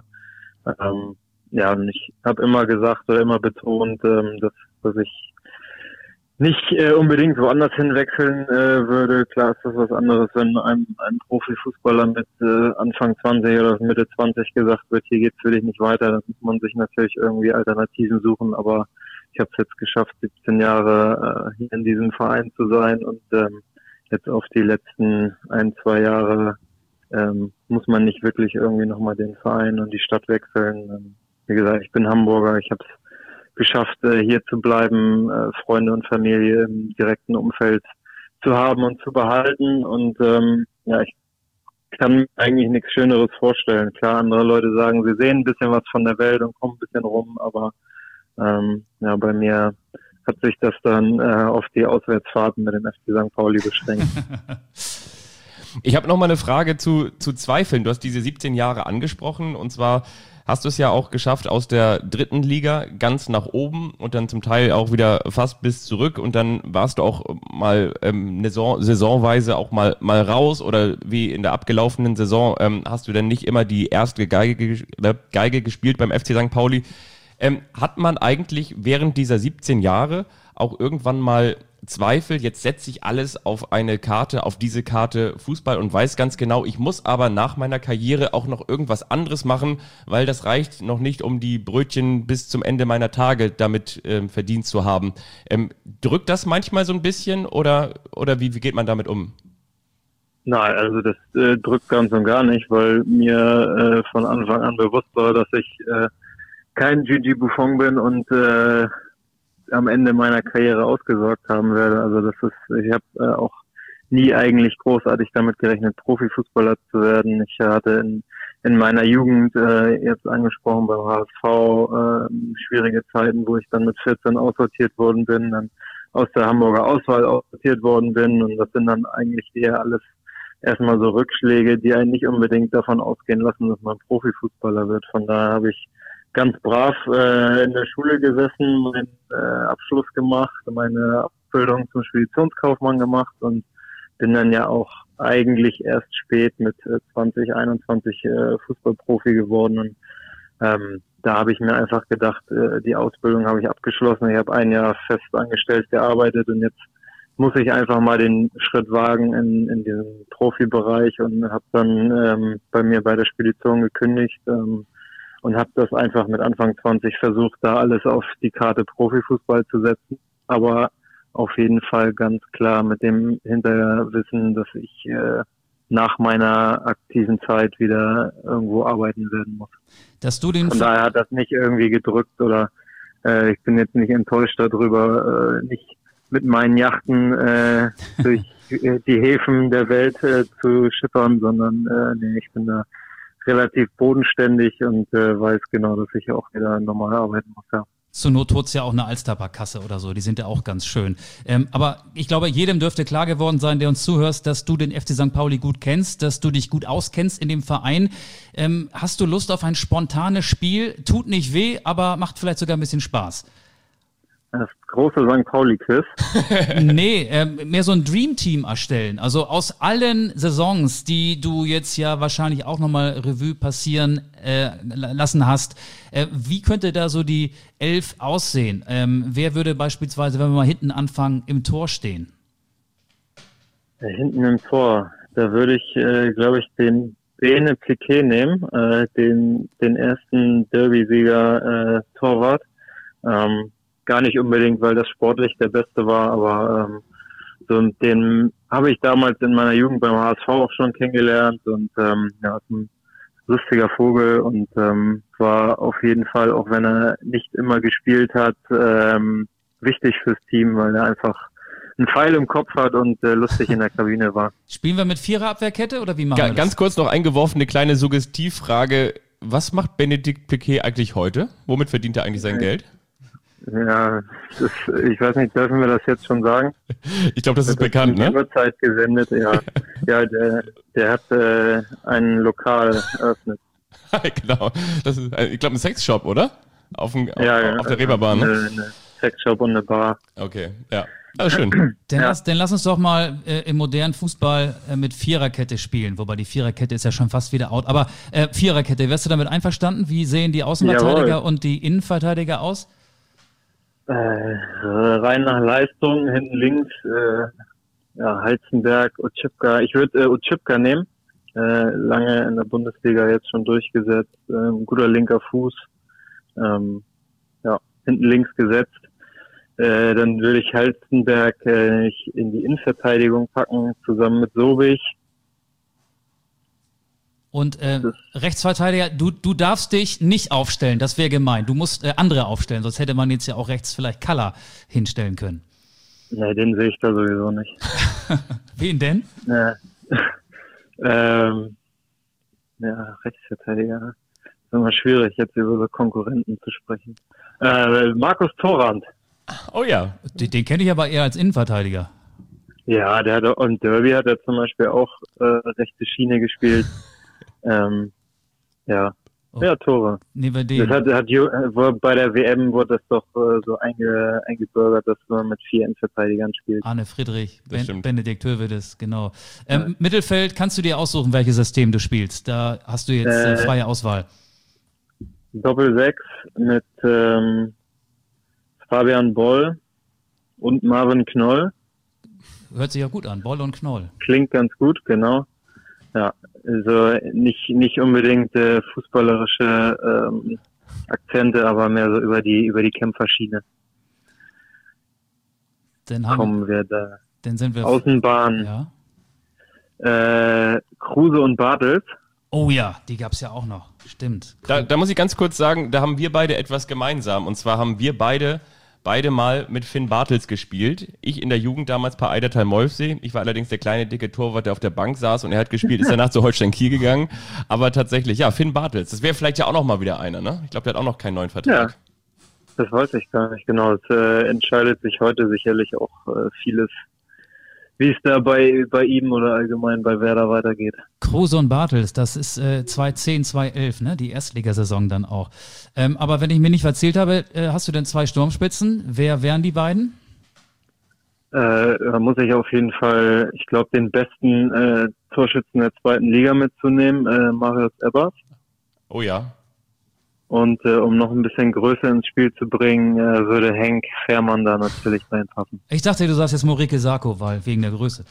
ja, und ich habe immer gesagt oder immer betont, dass ich nicht unbedingt woanders hinwechseln würde. Klar ist das was anderes, wenn einem Profifußballer mit Anfang 20 oder Mitte 20 gesagt wird, hier geht's für dich nicht weiter, dann muss man sich natürlich irgendwie Alternativen suchen, aber ich habe es jetzt geschafft, 17 Jahre hier in diesem Verein zu sein und jetzt auf die letzten 1-2 Jahre muss man nicht wirklich irgendwie nochmal den Verein und die Stadt wechseln. Wie gesagt, ich bin Hamburger, ich habe es geschafft, hier zu bleiben, Freunde und Familie im direkten Umfeld zu haben und zu behalten und ja, ich kann mir eigentlich nichts Schöneres vorstellen. Klar, andere Leute sagen, sie sehen ein bisschen was von der Welt und kommen ein bisschen rum, aber ja, bei mir hat sich das dann auf die Auswärtsfahrten mit dem FC St. Pauli beschränkt. Ich habe noch mal eine Frage zu Zweifeln. Du hast diese 17 Jahre angesprochen und zwar hast du es ja auch geschafft aus der 3. Liga ganz nach oben und dann zum Teil auch wieder fast bis zurück und dann warst du auch mal saisonweise auch mal raus oder wie in der abgelaufenen Saison hast du dann nicht immer die erste Geige gespielt beim FC St. Pauli. Hat man eigentlich während dieser 17 Jahre auch irgendwann mal Zweifel, jetzt setze ich alles auf eine Karte, auf diese Karte Fußball und weiß ganz genau, ich muss aber nach meiner Karriere auch noch irgendwas anderes machen, weil das reicht noch nicht, um die Brötchen bis zum Ende meiner Tage damit verdient zu haben. Drückt das manchmal so ein bisschen oder wie geht man damit um? Nein, also das drückt ganz und gar nicht, weil mir von Anfang an bewusst war, dass ich kein Gigi Buffon bin und am Ende meiner Karriere ausgesorgt haben werde. Also ich habe auch nie eigentlich großartig damit gerechnet, Profifußballer zu werden. Ich hatte in meiner Jugend, jetzt angesprochen beim HSV, schwierige Zeiten, wo ich dann mit 14 aussortiert worden bin, dann aus der Hamburger Auswahl aussortiert worden bin und das sind dann eigentlich eher alles erstmal so Rückschläge, die einen nicht unbedingt davon ausgehen lassen, dass man Profifußballer wird. Von daher habe ich ganz brav in der Schule gesessen, meinen Abschluss gemacht, meine Ausbildung zum Speditionskaufmann gemacht und bin dann ja auch eigentlich erst spät mit 2021 Fußballprofi geworden. Und da habe ich mir einfach gedacht, die Ausbildung habe ich abgeschlossen. Ich habe ein Jahr fest angestellt gearbeitet und jetzt muss ich einfach mal den Schritt wagen in diesen Profibereich und habe dann bei mir bei der Spedition gekündigt. Und habe das einfach mit Anfang 20 versucht, da alles auf die Karte Profifußball zu setzen. Aber auf jeden Fall ganz klar mit dem Hinterwissen, dass ich nach meiner aktiven Zeit wieder irgendwo arbeiten werden muss. Von daher hat das nicht irgendwie gedrückt oder ich bin jetzt nicht enttäuscht darüber, nicht mit meinen Yachten durch die Häfen der Welt zu schippern, sondern nee, ich bin da relativ bodenständig und weiß genau, dass ich auch wieder normal arbeiten muss, ja. Zur Not holst ja auch eine Alsterbarkasse oder so, die sind ja auch ganz schön. Aber ich glaube, jedem dürfte klar geworden sein, der uns zuhörst, dass du den FC St. Pauli gut kennst, dass du dich gut auskennst in dem Verein. Hast du Lust auf ein spontanes Spiel? Tut nicht weh, aber macht vielleicht sogar ein bisschen Spaß. Das große St. Pauli-Quiz? Nee, mehr so ein Dream-Team erstellen. Also aus allen Saisons, die du jetzt ja wahrscheinlich auch nochmal Revue passieren lassen hast, wie könnte da so die 11 aussehen? Wer würde beispielsweise, wenn wir mal hinten anfangen, im Tor stehen? Hinten im Tor, da würde ich, glaube ich, den Bene Pliquet nehmen, den ersten Derby-Sieger Torwart. Gar nicht unbedingt, weil das sportlich der Beste war, aber so den habe ich damals in meiner Jugend beim HSV auch schon kennengelernt und ja, ist ein lustiger Vogel und war auf jeden Fall, auch wenn er nicht immer gespielt hat, wichtig fürs Team, weil er einfach einen Pfeil im Kopf hat und lustig in der Kabine war. Spielen wir mit Vierer-Abwehrkette oder wie machen wir das? Ganz kurz noch eingeworfen, eine kleine Suggestivfrage. Was macht Benedikt Piquet eigentlich heute? Womit verdient er eigentlich sein Geld? Ja, ich weiß nicht, dürfen wir das jetzt schon sagen? Ich glaube, das ist bekannt, ne? Uhrzeit gesendet, ja. Ja, der hat ein Lokal eröffnet. Genau. Das ist, ich glaube, ein Sexshop, oder? Auf der Reeperbahn, ne? Eine Sexshop und eine Bar. Okay, ja. Also schön. Dann lass uns doch mal im modernen Fußball mit Viererkette spielen, wobei die Viererkette ist ja schon fast wieder out. Aber Viererkette, wärst du damit einverstanden? Wie sehen die Außenverteidiger und die Innenverteidiger aus? Rein nach Leistung, hinten links, Halzenberg, Otschipka. Ich würde Otschipka nehmen. Lange in der Bundesliga jetzt schon durchgesetzt. Guter linker Fuß. Hinten links gesetzt. Dann würde ich Halzenberg in die Innenverteidigung packen, zusammen mit Sobich. Und Rechtsverteidiger, du darfst dich nicht aufstellen, das wäre gemein. Du musst andere aufstellen, sonst hätte man jetzt ja auch rechts vielleicht Kalla hinstellen können. Nee, den sehe ich da sowieso nicht. Wen denn? Rechtsverteidiger. ist immer schwierig, jetzt über so Konkurrenten zu sprechen. Markus Thorand. Oh ja. Den kenne ich aber eher als Innenverteidiger. Ja, der hat auch, im Derby hat er zum Beispiel auch rechte Schiene gespielt. Ja. Oh. Ja, Tore. Neben Das bei der WM wurde das doch so eingebürgert, dass man mit 4 Innenverteidigern spielt. Arne Friedrich, Stimmt. Benedikt Höwedes, genau. Mittelfeld kannst du dir aussuchen, welches System du spielst. Da hast du jetzt freie Auswahl. Doppel-6 mit Fabian Boll und Marvin Knoll. Hört sich ja gut an, Boll und Knoll. Klingt ganz gut, genau. Ja, also nicht unbedingt fußballerische Akzente, aber mehr so über die Kämpferschiene. Kommen wir da. Dann sind wir Außenbahn. Ja. Kruse und Bartels. Oh ja, die gab's ja auch noch. Stimmt. Da muss ich ganz kurz sagen, da haben wir beide etwas gemeinsam. Und zwar haben wir beide mal mit Finn Bartels gespielt. Ich in der Jugend damals bei Eidertal-Molfsee. Ich war allerdings der kleine, dicke Torwart, der auf der Bank saß und er hat gespielt, ist danach zu Holstein Kiel gegangen. Aber tatsächlich, ja, Finn Bartels. Das wäre vielleicht ja auch noch mal wieder einer, ne? Ich glaube, der hat auch noch keinen neuen Vertrag. Ja, das weiß ich gar nicht genau. Es entscheidet sich heute sicherlich auch vieles, wie es da bei ihm oder allgemein bei Werder weitergeht. Kruse und Bartels, das ist 2010, 2011, ne? Die Erstligasaison dann auch. Aber wenn ich mir nicht erzählt habe, hast du denn 2 Sturmspitzen? Wer wären die beiden? Da muss ich auf jeden Fall, ich glaube, den besten Torschützen der 2. Liga mitzunehmen, Marius Ebbers. Oh ja. Und um noch ein bisschen Größe ins Spiel zu bringen, würde Henk Fährmann da natürlich reinpassen. Ich dachte, du sagst jetzt Morike Sarko, weil wegen der Größe.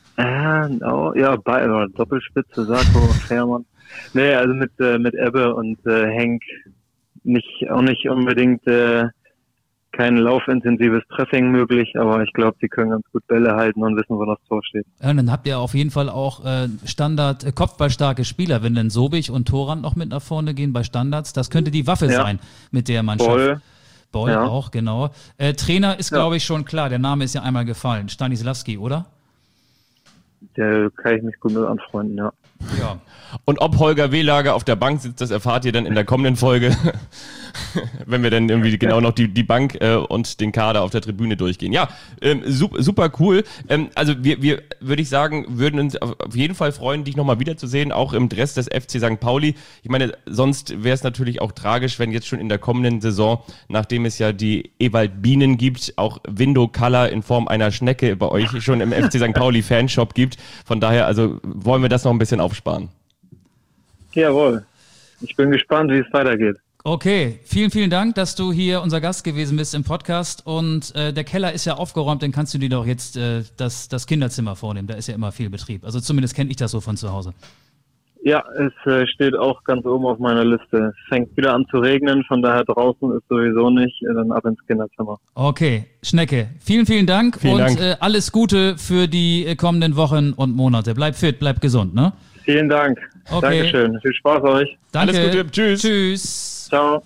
Doppelspitze, Sarko, Fährmann. Nee, also mit Ebbe und Henk auch nicht unbedingt kein laufintensives Pressing möglich, aber ich glaube, die können ganz gut Bälle halten und wissen, wo das Tor steht. Ja, dann habt ihr auf jeden Fall auch Standard kopfballstarke Spieler, wenn dann Sobich und Thorand noch mit nach vorne gehen bei Standards. Das könnte die Waffe sein mit der Mannschaft. Boll auch, genau. Trainer ist, glaube ich, schon klar. Der Name ist ja einmal gefallen. Stanislavski, oder? Der kann ich mich gut mit anfreunden, ja. Ja. Und ob Holger Wehlager auf der Bank sitzt, das erfahrt ihr dann in der kommenden Folge, wenn wir dann irgendwie genau noch die Bank und den Kader auf der Tribüne durchgehen. Ja, super cool. Also wir würde ich sagen, würden uns auf jeden Fall freuen, dich nochmal wiederzusehen, auch im Dress des FC St. Pauli. Ich meine, sonst wäre es natürlich auch tragisch, wenn jetzt schon in der kommenden Saison, nachdem es ja die Ewald Bienen gibt, auch Window Color in Form einer Schnecke bei euch schon im FC St. Pauli Fanshop gibt. Von daher, also wollen wir das noch ein bisschen aufsparen. Jawohl. Ich bin gespannt, wie es weitergeht. Okay, vielen Dank, dass du hier unser Gast gewesen bist im Podcast. Und der Keller ist ja aufgeräumt, dann kannst du dir doch jetzt das Kinderzimmer vornehmen. Da ist ja immer viel Betrieb. Also zumindest kenne ich das so von zu Hause. Ja, es steht auch ganz oben auf meiner Liste. Es fängt wieder an zu regnen, von daher draußen ist sowieso nicht, dann ab ins Kinderzimmer. Okay, Schnecke, vielen, vielen Dank Vielen und Dank. Alles Gute für die kommenden Wochen und Monate. Bleib fit, bleib gesund, ne? Vielen Dank. Okay. Dankeschön. Viel Spaß euch. Danke. Alles Gute, tschüss. Tschüss. Ciao.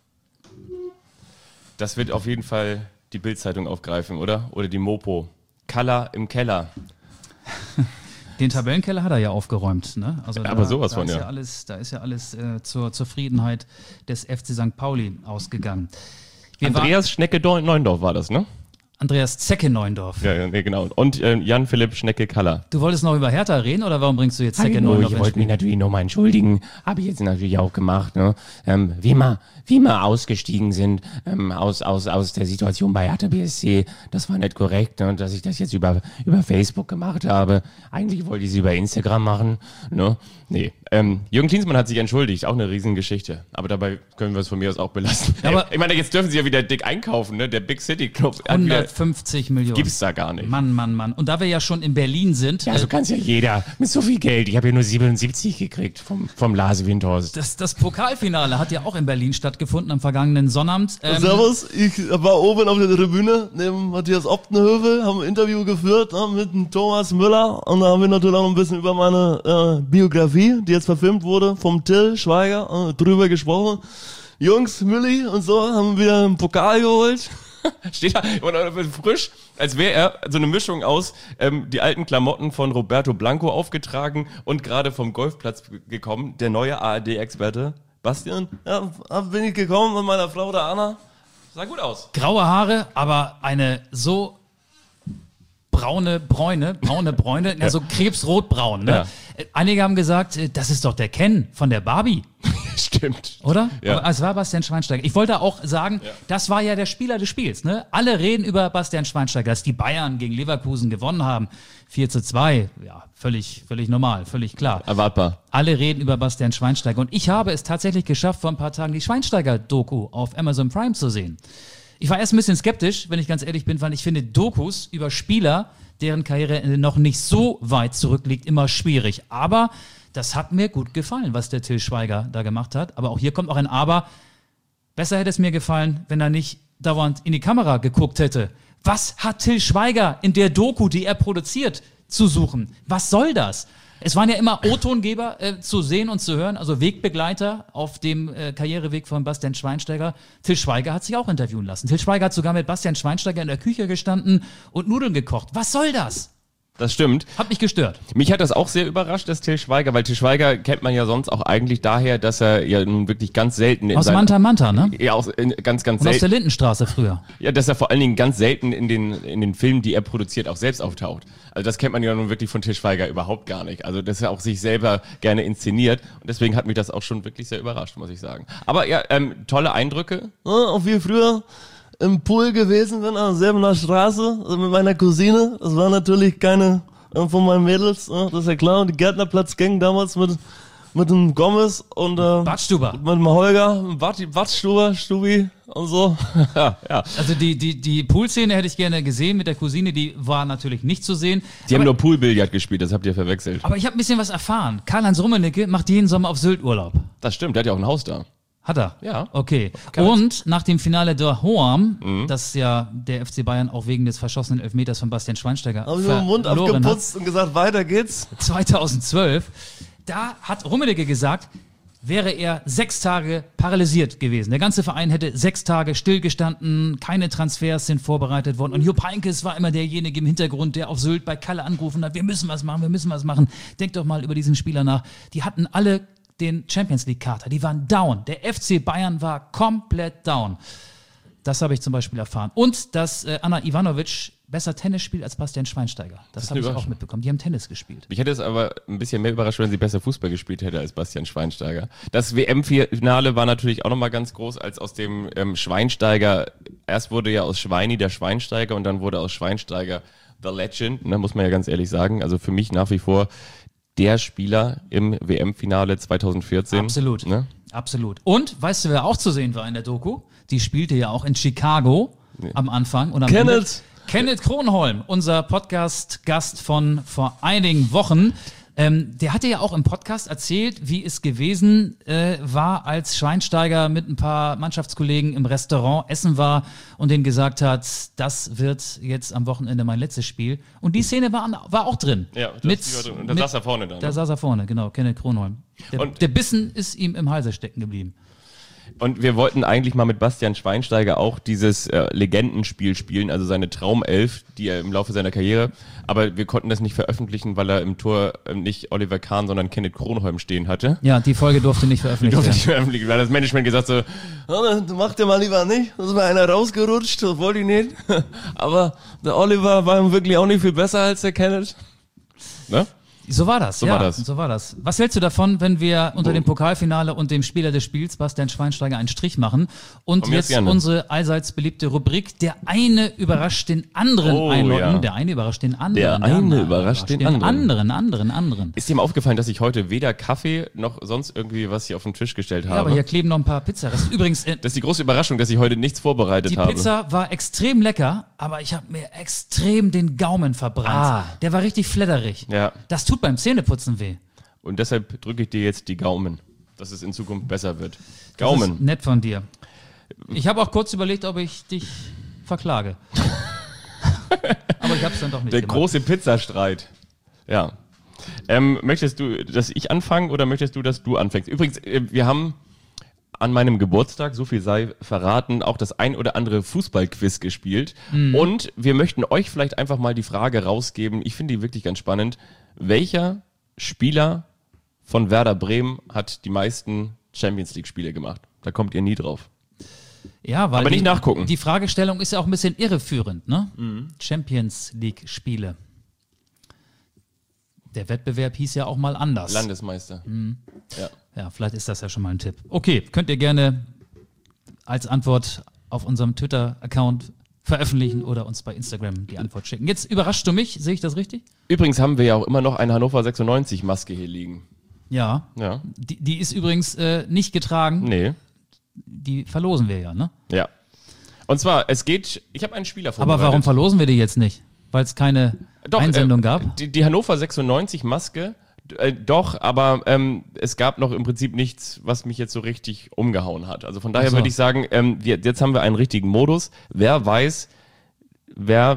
Das wird auf jeden Fall die Bild-Zeitung aufgreifen, oder? Oder die Mopo. Kalla im Keller. Den Tabellenkeller hat er ja aufgeräumt, ne? Also Aber sowas von, ist ja. Da ist ja alles zur Zufriedenheit des FC St. Pauli ausgegangen. Andreas Schnecke-Neundorf war das, ne? Andreas Zecke-Neundorf. Ja, nee, genau. Und Jan-Philipp Schnecke-Kaller. Du wolltest noch über Hertha reden oder warum bringst du jetzt Zecke-Neundorf Ich ins wollte mich Spiel? natürlich nochmal entschuldigen. Habe ich jetzt natürlich auch gemacht. Ne? Wie wir ausgestiegen sind aus der Situation bei Hertha BSC, das war nicht korrekt. Ne? Dass ich das jetzt über Facebook gemacht habe. Eigentlich wollte ich es über Instagram machen. Ne? Nee. Jürgen Klinsmann hat sich entschuldigt. Auch eine Riesengeschichte. Aber dabei können wir es von mir aus auch belassen. Ja, aber ich meine, jetzt dürfen sie ja wieder dick einkaufen, ne? Der Big City Club. hat wieder- 150 Millionen. Gibt's da gar nicht. Mann. Und da wir ja schon in Berlin sind, Ja, so kann's ja jeder. Mit so viel Geld. Ich habe ja nur 77 gekriegt vom Lars Windhorst. das Pokalfinale hat ja auch in Berlin stattgefunden am vergangenen Sonnabend. Servus, ich war oben auf der Tribüne neben Matthias Optenhövel, haben ein Interview geführt mit dem Thomas Müller und da haben wir natürlich auch noch ein bisschen über meine Biografie, die jetzt verfilmt wurde, vom Till Schweiger, drüber gesprochen. Jungs, Mülli und so haben wieder einen Pokal geholt. Steht da und frisch, als wäre er so eine Mischung aus die alten Klamotten von Roberto Blanco aufgetragen und gerade vom Golfplatz gekommen, der neue ARD-Experte. Bastian? Ja, bin ich gekommen mit meiner Frau, der Anna. Sah gut aus. Graue Haare, aber eine so braune Bräune, ja, so krebsrotbraun. Ne? Ja. Einige haben gesagt, das ist doch der Ken von der Barbie, Stimmt. oder? Ja. Aber es war Bastian Schweinsteiger. Ich wollte auch sagen, das war ja der Spieler des Spiels. Ne? Alle reden über Bastian Schweinsteiger, dass die Bayern gegen Leverkusen gewonnen haben. 4:2, ja, völlig normal, völlig klar. Erwartbar. Alle reden über Bastian Schweinsteiger. Und ich habe es tatsächlich geschafft, vor ein paar Tagen die Schweinsteiger-Doku auf Amazon Prime zu sehen. Ich war erst ein bisschen skeptisch, wenn ich ganz ehrlich bin, weil ich finde Dokus über Spieler, deren Karriere noch nicht so weit zurückliegt, immer schwierig. Aber das hat mir gut gefallen, was der Till Schweiger da gemacht hat. Aber auch hier kommt auch ein Aber. Besser hätte es mir gefallen, wenn er nicht dauernd in die Kamera geguckt hätte. Was hat Till Schweiger in der Doku, die er produziert, zu suchen? Was soll das? Es waren ja immer O-Tongeber zu sehen und zu hören, also Wegbegleiter auf dem Karriereweg von Bastian Schweinsteiger. Till Schweiger hat sich auch interviewen lassen. Till Schweiger hat sogar mit Bastian Schweinsteiger in der Küche gestanden und Nudeln gekocht. Was soll das? Das stimmt. Hat mich gestört. Mich hat das auch sehr überrascht, das Till Schweiger, weil Till Schweiger kennt man ja sonst auch eigentlich daher, dass er ja nun wirklich ganz selten Aus Manta Manta, ne? Ja, ganz Und aus selten. der Lindenstraße früher. Ja, dass er vor allen Dingen ganz selten in den Filmen, die er produziert, auch selbst auftaucht. Also das kennt man ja nun wirklich von Til Schweiger überhaupt gar nicht. Also dass er auch sich selber gerne inszeniert. Und deswegen hat mich das auch schon wirklich sehr überrascht, muss ich sagen. Aber ja, tolle Eindrücke. Ja, auch wie früher im Pool gewesen bin, an selber Straße, also mit meiner Cousine. Das war natürlich keine von meinen Mädels, das ist ja klar. Die Gärtnerplatzgang damals mit dem Gomez und Badstuber. mit dem Holger, Badstuber, Stubi und so. Ja. Also die Poolszene hätte ich gerne gesehen mit der Cousine, die war natürlich nicht zu sehen. Die haben Aber- nur Poolbillard gespielt, das habt ihr verwechselt. Aber ich habe ein bisschen was erfahren. Karl-Heinz Rummenigge macht jeden Sommer auf Sylt Urlaub. Das stimmt, der hat ja auch ein Haus da. Hat er? Ja. Okay. Karl-Heinz. Und nach dem Finale der Hoam, das ja der FC Bayern auch wegen des verschossenen Elfmeters von Bastian Schweinsteiger Haben wir den Mund verloren hat, abgeputzt und gesagt, weiter geht's. 2012, da hat Rummenigge gesagt, wäre er 6 Tage paralysiert gewesen. Der ganze Verein hätte 6 Tage stillgestanden, keine Transfers sind vorbereitet worden. Und Jupp Heynckes war immer derjenige im Hintergrund, der auf Sylt bei Kalle angerufen hat, wir müssen was machen. Denkt doch mal über diesen Spieler nach. Die hatten alle den Champions-League-Kater, die waren down. Der FC Bayern war komplett down. Das habe ich zum Beispiel erfahren. Und dass Anna Ivanovic besser Tennis spielt als Bastian Schweinsteiger. Das habe ich auch mitbekommen. Die haben Tennis gespielt. Mich hätte es aber ein bisschen mehr überrascht, wenn sie besser Fußball gespielt hätte als Bastian Schweinsteiger. Das WM-Finale war natürlich auch nochmal ganz groß, als aus dem Schweinsteiger, erst wurde ja aus Schweini der Schweinsteiger und dann wurde aus Schweinsteiger The Legend, ne, muss man ja ganz ehrlich sagen. Also für mich nach wie vor der Spieler im WM-Finale 2014. Absolut. Ne? Absolut. Und, weißt du, wer auch zu sehen war in der Doku? Die spielte ja auch in Chicago am Anfang. Und am Kenneth. Ende. Kenneth Kronholm, unser Podcast-Gast von vor einigen Wochen. Der hatte ja auch im Podcast erzählt, wie es gewesen war, als Schweinsteiger mit ein paar Mannschaftskollegen im Restaurant essen war und denen gesagt hat, das wird jetzt am Wochenende mein letztes Spiel. Und die Szene war auch drin. Ja, die war drin. Und da saß er vorne dann. Da saß er vorne, genau, Kenneth Kronholm. Der Bissen ist ihm im Halse stecken geblieben. Und wir wollten eigentlich mal mit Bastian Schweinsteiger auch dieses Legendenspiel spielen, also seine Traumelf, die er im Laufe seiner Karriere, aber wir konnten das nicht veröffentlichen, weil er im Tor nicht Oliver Kahn, sondern Kenneth Kronholm stehen hatte. Ja, die Folge durfte nicht veröffentlicht werden. Weil das Management gesagt so, Macht der mal lieber nicht. Da ist mir einer rausgerutscht, das wollte ich nicht. Aber der Oliver war wirklich auch nicht viel besser als der Kenneth. ne? So war das. So war das. Was hältst du davon, wenn wir unter dem Pokalfinale und dem Spieler des Spiels, Bastian Schweinsteiger, einen Strich machen und jetzt gerne. unsere allseits beliebte Rubrik Der eine überrascht den anderen einläuten? Ja. Der eine überrascht den anderen. Der eine überrascht den anderen. Ist dir mal aufgefallen, dass ich heute weder Kaffee noch sonst irgendwie was hier auf den Tisch gestellt habe? Ja, aber hier kleben noch ein paar Pizzareste. Übrigens, Das ist die große Überraschung, dass ich heute nichts vorbereitet die habe. Pizza war extrem lecker, aber ich habe mir extrem den Gaumen verbrannt. Der war richtig fledderig. Ja. Das tut beim Zähneputzen weh. Und deshalb drücke ich dir jetzt die Gaumen, dass es in Zukunft besser wird. Das Gaumen. ist nett von dir. Ich habe auch kurz überlegt, ob ich dich verklage. Aber ich habe es dann doch nicht Der gemacht. große Pizzastreit. Ja. Möchtest du, dass ich anfange oder möchtest du, dass du anfängst? Übrigens, wir haben an meinem Geburtstag, so viel sei verraten, auch das ein oder andere Fußballquiz gespielt. Und wir möchten euch vielleicht einfach mal die Frage rausgeben, ich finde die wirklich ganz spannend, welcher Spieler von Werder Bremen hat die meisten Champions-League-Spiele gemacht? Da kommt ihr nie drauf. Ja, weil Aber nicht nachgucken. Die Fragestellung ist ja auch ein bisschen irreführend, ne? Champions League-Spiele. Der Wettbewerb hieß ja auch mal anders. Landesmeister. Ja. Ja, vielleicht ist das ja schon mal ein Tipp. Okay, könnt ihr gerne als Antwort auf unserem Twitter-Account veröffentlichen oder uns bei Instagram die Antwort schicken. Jetzt überraschst du mich, sehe ich das richtig? Übrigens haben wir ja auch immer noch eine Hannover 96 Maske hier liegen. Ja. Ja. Die ist übrigens nicht getragen. Nee. Die verlosen wir ja, ne? Ja. Und zwar, ich habe einen Spieler Aber vorbereitet. warum verlosen wir die jetzt nicht? Weil es keine Einsendung gab? Die Hannover 96 Maske, doch, aber es gab noch im Prinzip nichts, was mich jetzt so richtig umgehauen hat. Also von daher Ach so. würde ich sagen, jetzt haben wir einen richtigen Modus. Wer weiß, wer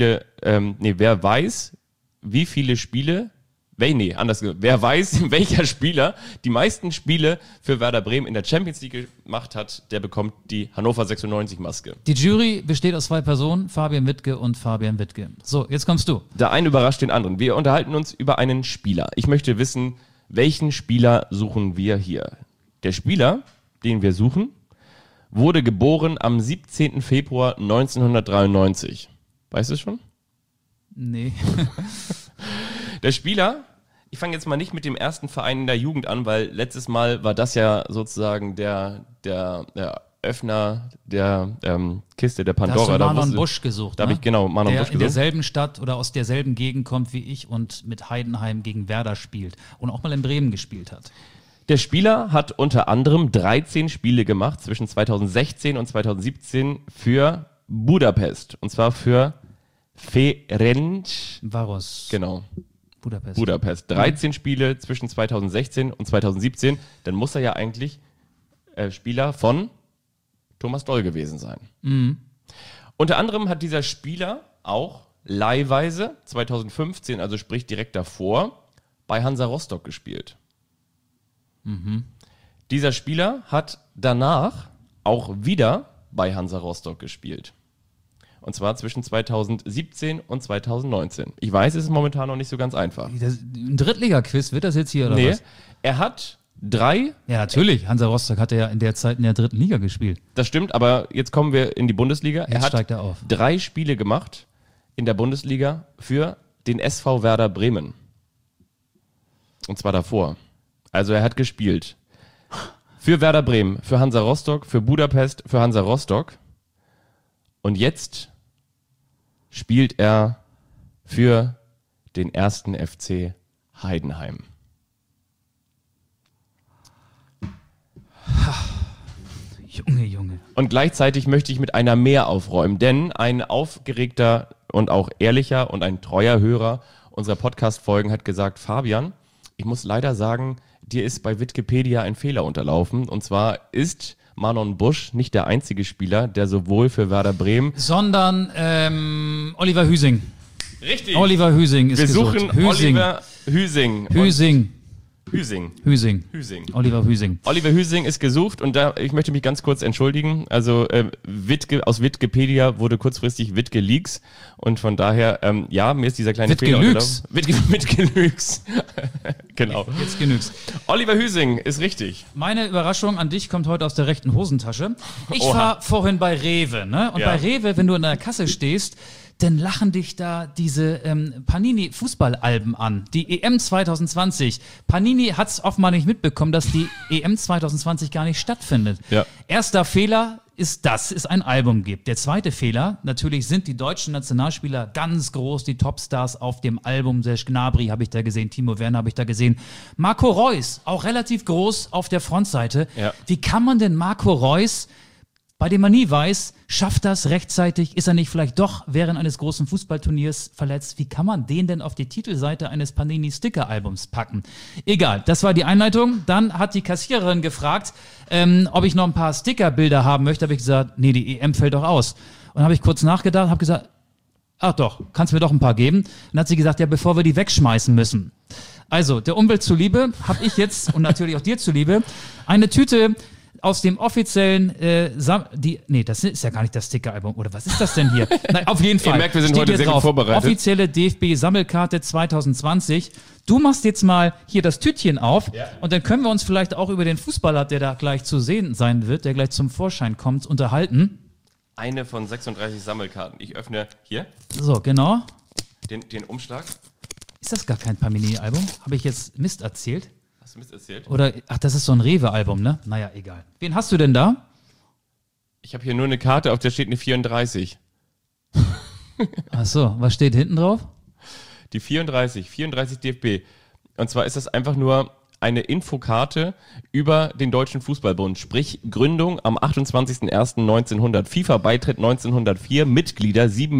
weiß, wie viele Spiele, wer weiß, welcher Spieler die meisten Spiele für Werder Bremen in der Champions League gemacht hat, der bekommt die Hannover 96 Maske. Die Jury besteht aus 2 Personen, Fabian Wittke und Fabian Wittke. So, jetzt kommst du. Der eine überrascht den anderen. Wir unterhalten uns über einen Spieler. Ich möchte wissen, welchen Spieler suchen wir hier? Der Spieler, den wir suchen, wurde geboren am 17. Februar 1993. Weißt du es schon? Nee. Der Spieler, ich fange jetzt mal nicht mit dem ersten Verein in der Jugend an, weil letztes Mal war das ja sozusagen der Öffner der Kiste der Da hast Pandora. du Marlon wusste- Busch gesucht, Da habe ne? ich genau Marlon Der Busch in gesucht. derselben Stadt oder aus derselben Gegend kommt wie ich und mit Heidenheim gegen Werder spielt und auch mal in Bremen gespielt hat. Der Spieler hat unter anderem 13 Spiele gemacht zwischen 2016 und 2017 für Budapest. Und zwar für Ferenc, Varos, genau, Budapest. 13 Spiele zwischen 2016 und 2017. Dann muss er ja eigentlich Spieler von Thomas Doll gewesen sein. Unter anderem hat dieser Spieler auch leihweise 2015, also sprich direkt davor, bei Hansa Rostock gespielt. Dieser Spieler hat danach auch wieder bei Hansa Rostock gespielt. Und zwar zwischen 2017 und 2019. Ich weiß, es ist momentan noch nicht so ganz einfach. Ein Drittliga-Quiz, wird das jetzt hier oder Nee, was? er hat 3, Ja, natürlich. Hansa Rostock hatte ja in der Zeit in der 3. Liga gespielt. das stimmt, aber jetzt kommen wir in die Bundesliga. Er Jetzt hat steigt er auf. 3 Spiele gemacht in der Bundesliga für den SV Werder Bremen. Und zwar davor. Also er hat gespielt für Werder Bremen, für Hansa Rostock, für Budapest, für Hansa Rostock. Und jetzt spielt er für den 1. FC Heidenheim. Junge. Und gleichzeitig möchte ich mit einer mehr aufräumen, denn ein aufgeregter und auch ehrlicher und ein treuer Hörer unserer Podcast-Folgen hat gesagt, Fabian, ich muss leider sagen, dir ist bei Wikipedia ein Fehler unterlaufen. Und zwar ist Manon Busch nicht der einzige Spieler, der sowohl für Werder Bremen... Sondern Oliver Hüsing. Richtig. Oliver Hüsing ist Wir gesucht. suchen Oliver Hüsing. Hüsing. Oliver Hüsing. Oliver Hüsing ist gesucht und da, ich möchte mich ganz kurz entschuldigen. Also aus Wikipedia wurde kurzfristig Wittge-Leaks und von daher, ja, mir ist dieser kleine Fehler Wittge-Lüx. Wittge-Lüx. Genau. Jetzt genügt's. Oliver Hüsing ist richtig. Meine Überraschung an dich kommt heute aus der rechten Hosentasche. Ich Oha. war vorhin bei Rewe, ne? Und Ja. bei Rewe, wenn du in der Kasse stehst, dann lachen dich da diese Panini-Fußballalben an. Die EM 2020. Panini hat es offenbar nicht mitbekommen, dass die EM 2020 gar nicht stattfindet. Ja. Erster Fehler ist, dass es ein Album gibt. Der zweite Fehler, natürlich sind die deutschen Nationalspieler ganz groß, die Topstars auf dem Album. Serge Gnabry habe ich da gesehen, Timo Werner habe ich da gesehen. Marco Reus, auch relativ groß auf der Frontseite. Ja. Wie kann man denn Marco Reus, bei dem man nie weiß, schafft das rechtzeitig, ist er nicht vielleicht doch während eines großen Fußballturniers verletzt? Wie kann man den denn auf die Titelseite eines Panini-Sticker-Albums packen? Egal, das war die Einleitung. Dann hat die Kassiererin gefragt, ob ich noch ein paar Stickerbilder haben möchte. Habe ich gesagt, nee, die EM fällt doch aus. Und habe ich kurz nachgedacht, habe gesagt, ach doch, kannst mir doch ein paar geben. Und dann hat sie gesagt, ja, bevor wir die wegschmeißen müssen. Also, der Umwelt zuliebe habe ich jetzt, und natürlich auch dir zuliebe, eine Tüte aus dem offiziellen, das ist ja gar nicht das Sticker-Album, oder was ist das denn hier? Nein, auf jeden Fall. Ihr merkt, wir sind Steht heute hier sehr drauf, gut vorbereitet. Offizielle DFB-Sammelkarte 2020. Du machst jetzt mal hier das Tütchen auf und dann können wir uns vielleicht auch über den Fußballer, der da gleich zu sehen sein wird, der gleich zum Vorschein kommt, unterhalten. Eine von 36 Sammelkarten. Ich öffne hier So, genau. den Umschlag. Ist das gar kein Panini-Album? Habe ich jetzt Mist erzählt? Hast du Mist erzählt? Oder, ach, das ist so ein Rewe-Album, ne? Naja, egal. Wen hast du denn da? Ich habe hier nur eine Karte, auf der steht eine 34. Ach so, was steht hinten drauf? Die 34 DFB. Und zwar ist das einfach nur eine Infokarte über den Deutschen Fußballbund, sprich Gründung am 28.01.1900, FIFA-Beitritt 1904, Mitglieder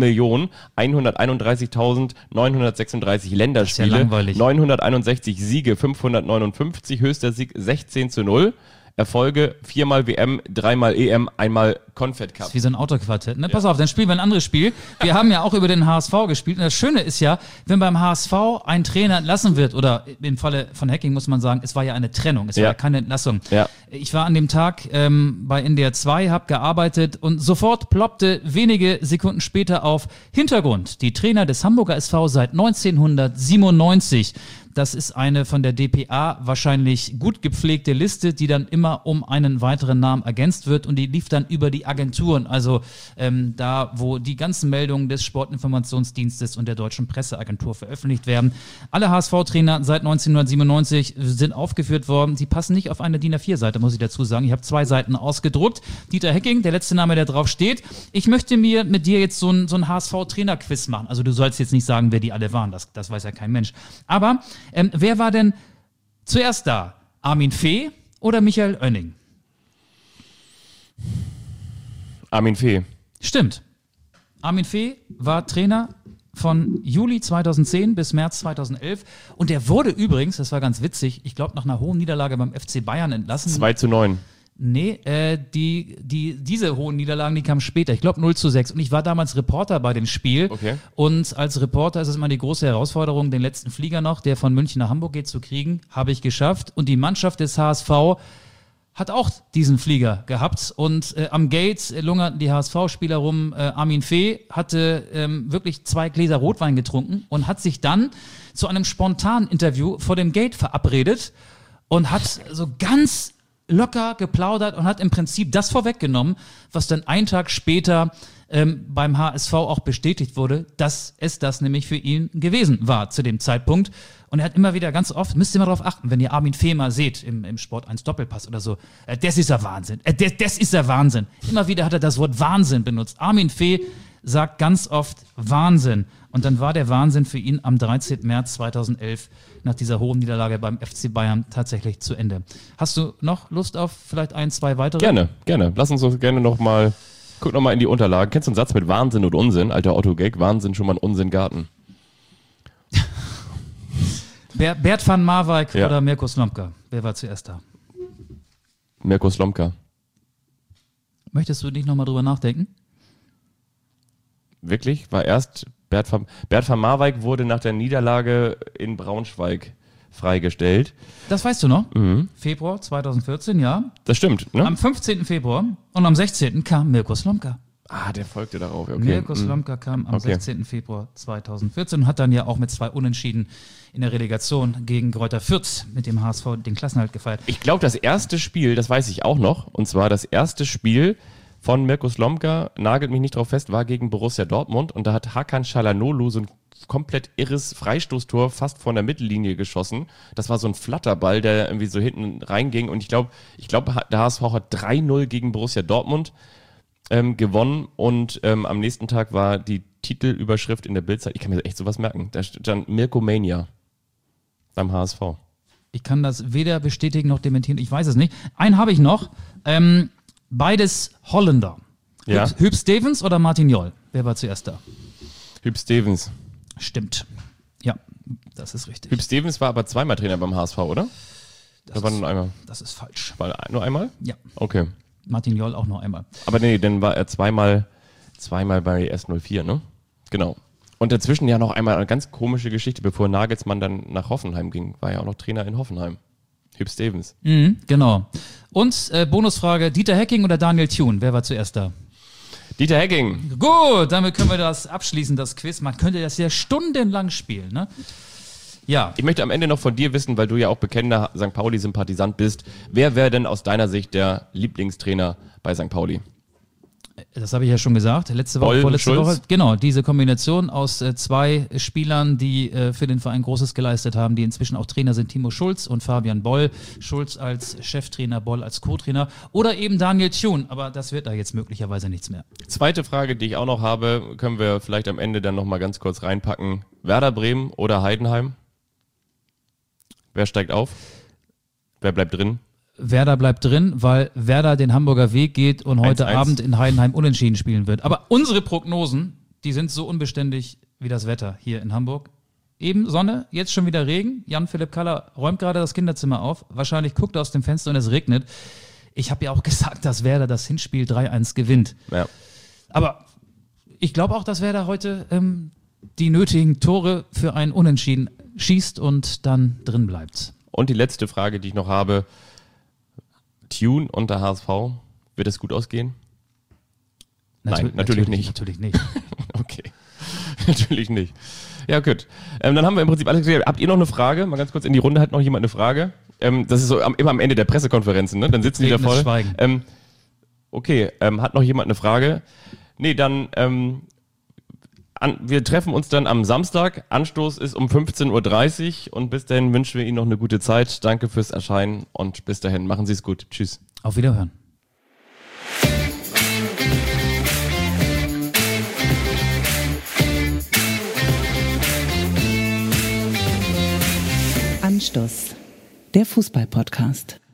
7.131.936 Länderspiele, ja langweilig. 961 Siege, 559, höchster Sieg 16:0, Erfolge 4-mal WM, 3-mal EM, 1-mal Confed Cup. Das ist wie so ein Autoquartett. Ne? Pass auf, dann spielen wir ein anderes Spiel. Wir haben ja auch über den HSV gespielt. Und das Schöne ist ja, wenn beim HSV ein Trainer entlassen wird, oder im Falle von Hacking muss man sagen, es war ja eine Trennung, es war ja keine Entlassung. Ja. Ich war an dem Tag bei NDR 2, habe gearbeitet und sofort ploppte wenige Sekunden später auf Hintergrund. Die Trainer des Hamburger SV seit 1997. Das ist eine von der dpa wahrscheinlich gut gepflegte Liste, die dann immer um einen weiteren Namen ergänzt wird und die lief dann über die Agenturen, also da, wo die ganzen Meldungen des Sportinformationsdienstes und der Deutschen Presseagentur veröffentlicht werden. Alle HSV-Trainer seit 1997 sind aufgeführt worden. Sie passen nicht auf eine DIN A4-Seite, muss ich dazu sagen. Ich habe 2 Seiten ausgedruckt. Dieter Hecking, der letzte Name, der drauf steht. Ich möchte mir mit dir jetzt so ein HSV-Trainer-Quiz machen. Also du sollst jetzt nicht sagen, wer die alle waren. Das weiß ja kein Mensch. Aber wer war denn zuerst da? Armin Fee oder Michael Oenning? Armin Fee. Stimmt. Armin Fee war Trainer von Juli 2010 bis März 2011 und der wurde übrigens, das war ganz witzig, ich glaube nach einer hohen Niederlage beim FC Bayern entlassen. 2:9. Nee, diese hohen Niederlagen, die kamen später. Ich glaube 0:6. Und ich war damals Reporter bei dem Spiel. Okay. Und als Reporter ist es immer die große Herausforderung, den letzten Flieger noch, der von München nach Hamburg geht, zu kriegen. Habe ich geschafft. Und die Mannschaft des HSV hat auch diesen Flieger gehabt. Und am Gate lungerten die HSV-Spieler rum. Armin Fee hatte wirklich 2 Gläser Rotwein getrunken und hat sich dann zu einem spontanen Interview vor dem Gate verabredet und hat so ganz locker geplaudert und hat im Prinzip das vorweggenommen, was dann einen Tag später beim HSV auch bestätigt wurde, dass es das nämlich für ihn gewesen war zu dem Zeitpunkt. Und er hat immer wieder ganz oft, müsst ihr mal darauf achten, wenn ihr Armin Fee mal seht im Sport 1 Doppelpass oder so, das ist der Wahnsinn, das ist der Wahnsinn. Immer wieder hat er das Wort Wahnsinn benutzt. Armin Fee sagt ganz oft Wahnsinn. Und dann war der Wahnsinn für ihn am 13. März 2011 nach dieser hohen Niederlage beim FC Bayern tatsächlich zu Ende. Hast du noch Lust auf vielleicht 1, 2 weitere? Gerne. Lass uns doch gerne nochmal, guck nochmal in die Unterlagen. Kennst du einen Satz mit Wahnsinn und Unsinn? Alter Otto-Gag, Wahnsinn, schon mal ein Unsinn-Garten. Bert van Marwijk Ja. oder Mirko Slomka? Wer war zuerst da? Mirko Slomka. Möchtest du nicht nochmal drüber nachdenken? Wirklich? War erst Bert van Marwijk wurde nach der Niederlage in Braunschweig freigestellt. Das weißt du noch? Februar 2014, ja. Das stimmt, ne? Am 15. Februar und am 16. kam Mirko Slomka. Der folgte darauf. Okay. Mirko Slomka kam am 16. Februar 2014 und hat dann ja auch mit 2 Unentschieden in der Relegation gegen Greuther Fürth mit dem HSV den Klassenerhalt gefeiert. Ich glaube, das erste Spiel, das weiß ich auch noch, und zwar das erste Spiel von Mirko Slomka, nagelt mich nicht drauf fest, war gegen Borussia Dortmund und da hat Hakan Çalhanoğlu so ein komplett irres Freistoßtor fast von der Mittellinie geschossen. Das war so ein Flatterball, der irgendwie so hinten reinging und ich glaube, der HSV hat 3-0 gegen Borussia Dortmund gewonnen und am nächsten Tag war die Titelüberschrift in der Bildzeit, ich kann mir echt sowas merken, da stand Mirko Mania beim HSV. Ich kann das weder bestätigen noch dementieren, ich weiß es nicht. Einen habe ich noch, beides Holländer. Ja. Huub Stevens oder Martin Jol? Wer war zuerst da? Huub Stevens. Stimmt. Ja, das ist richtig. Huub Stevens war aber zweimal Trainer beim HSV, oder? Das war nur einmal. Das ist falsch. War nur einmal? Ja, Okay. Martin Jol auch noch einmal. Aber nee, dann war er zweimal bei S04, ne? Genau. Und dazwischen ja noch einmal eine ganz komische Geschichte, bevor Nagelsmann dann nach Hoffenheim ging, war ja auch noch Trainer in Hoffenheim. Huub Stevens. Genau. Und Bonusfrage, Dieter Hecking oder Daniel Thune? Wer war zuerst da? Dieter Hecking. Gut, damit können wir das abschließen, das Quiz. Man könnte das ja stundenlang spielen, ne? Ja. Ich möchte am Ende noch von dir wissen, weil du ja auch bekennender St. Pauli-Sympathisant bist, wer wäre denn aus deiner Sicht der Lieblingstrainer bei St. Pauli? Das habe ich ja schon gesagt, letzte Woche, Boll, vorletzte Schulz. Woche. Genau, diese Kombination aus 2 Spielern, die für den Verein Großes geleistet haben, die inzwischen auch Trainer sind, Timo Schulz und Fabian Boll. Schulz als Cheftrainer, Boll als Co-Trainer oder eben Daniel Thune, aber das wird da jetzt möglicherweise nichts mehr. Zweite Frage, die ich auch noch habe, können wir vielleicht am Ende dann nochmal ganz kurz reinpacken. Werder Bremen oder Heidenheim? Wer steigt auf? Wer bleibt drin? Werder bleibt drin, weil Werder den Hamburger Weg geht und heute 1-1. Abend in Heidenheim unentschieden spielen wird. Aber unsere Prognosen, die sind so unbeständig wie das Wetter hier in Hamburg. Eben Sonne, jetzt schon wieder Regen. Jan-Philipp Kaller räumt gerade das Kinderzimmer auf. Wahrscheinlich guckt er aus dem Fenster und es regnet. Ich habe ja auch gesagt, dass Werder das Hinspiel 3-1 gewinnt. Ja. Aber ich glaube auch, dass Werder heute die nötigen Tore für ein Unentschieden schießt und dann drin bleibt. Und die letzte Frage, die ich noch habe, Thune und der HSV, wird es gut ausgehen? Nein, natürlich nicht. Natürlich nicht. Okay, natürlich nicht. Ja, gut. Dann haben wir im Prinzip alles geklärt. Habt ihr noch eine Frage? Mal ganz kurz in die Runde, hat noch jemand eine Frage? Das ist so immer am Ende der Pressekonferenzen, ne? Dann sitzen die da Regendes vorne. Schweigen. Okay, hat noch jemand eine Frage? Nee, dann wir treffen uns dann am Samstag. Anstoß ist um 15.30 Uhr und bis dahin wünschen wir Ihnen noch eine gute Zeit. Danke fürs Erscheinen und bis dahin. Machen Sie es gut. Tschüss. Auf Wiederhören. Anstoß, der Fußball-Podcast.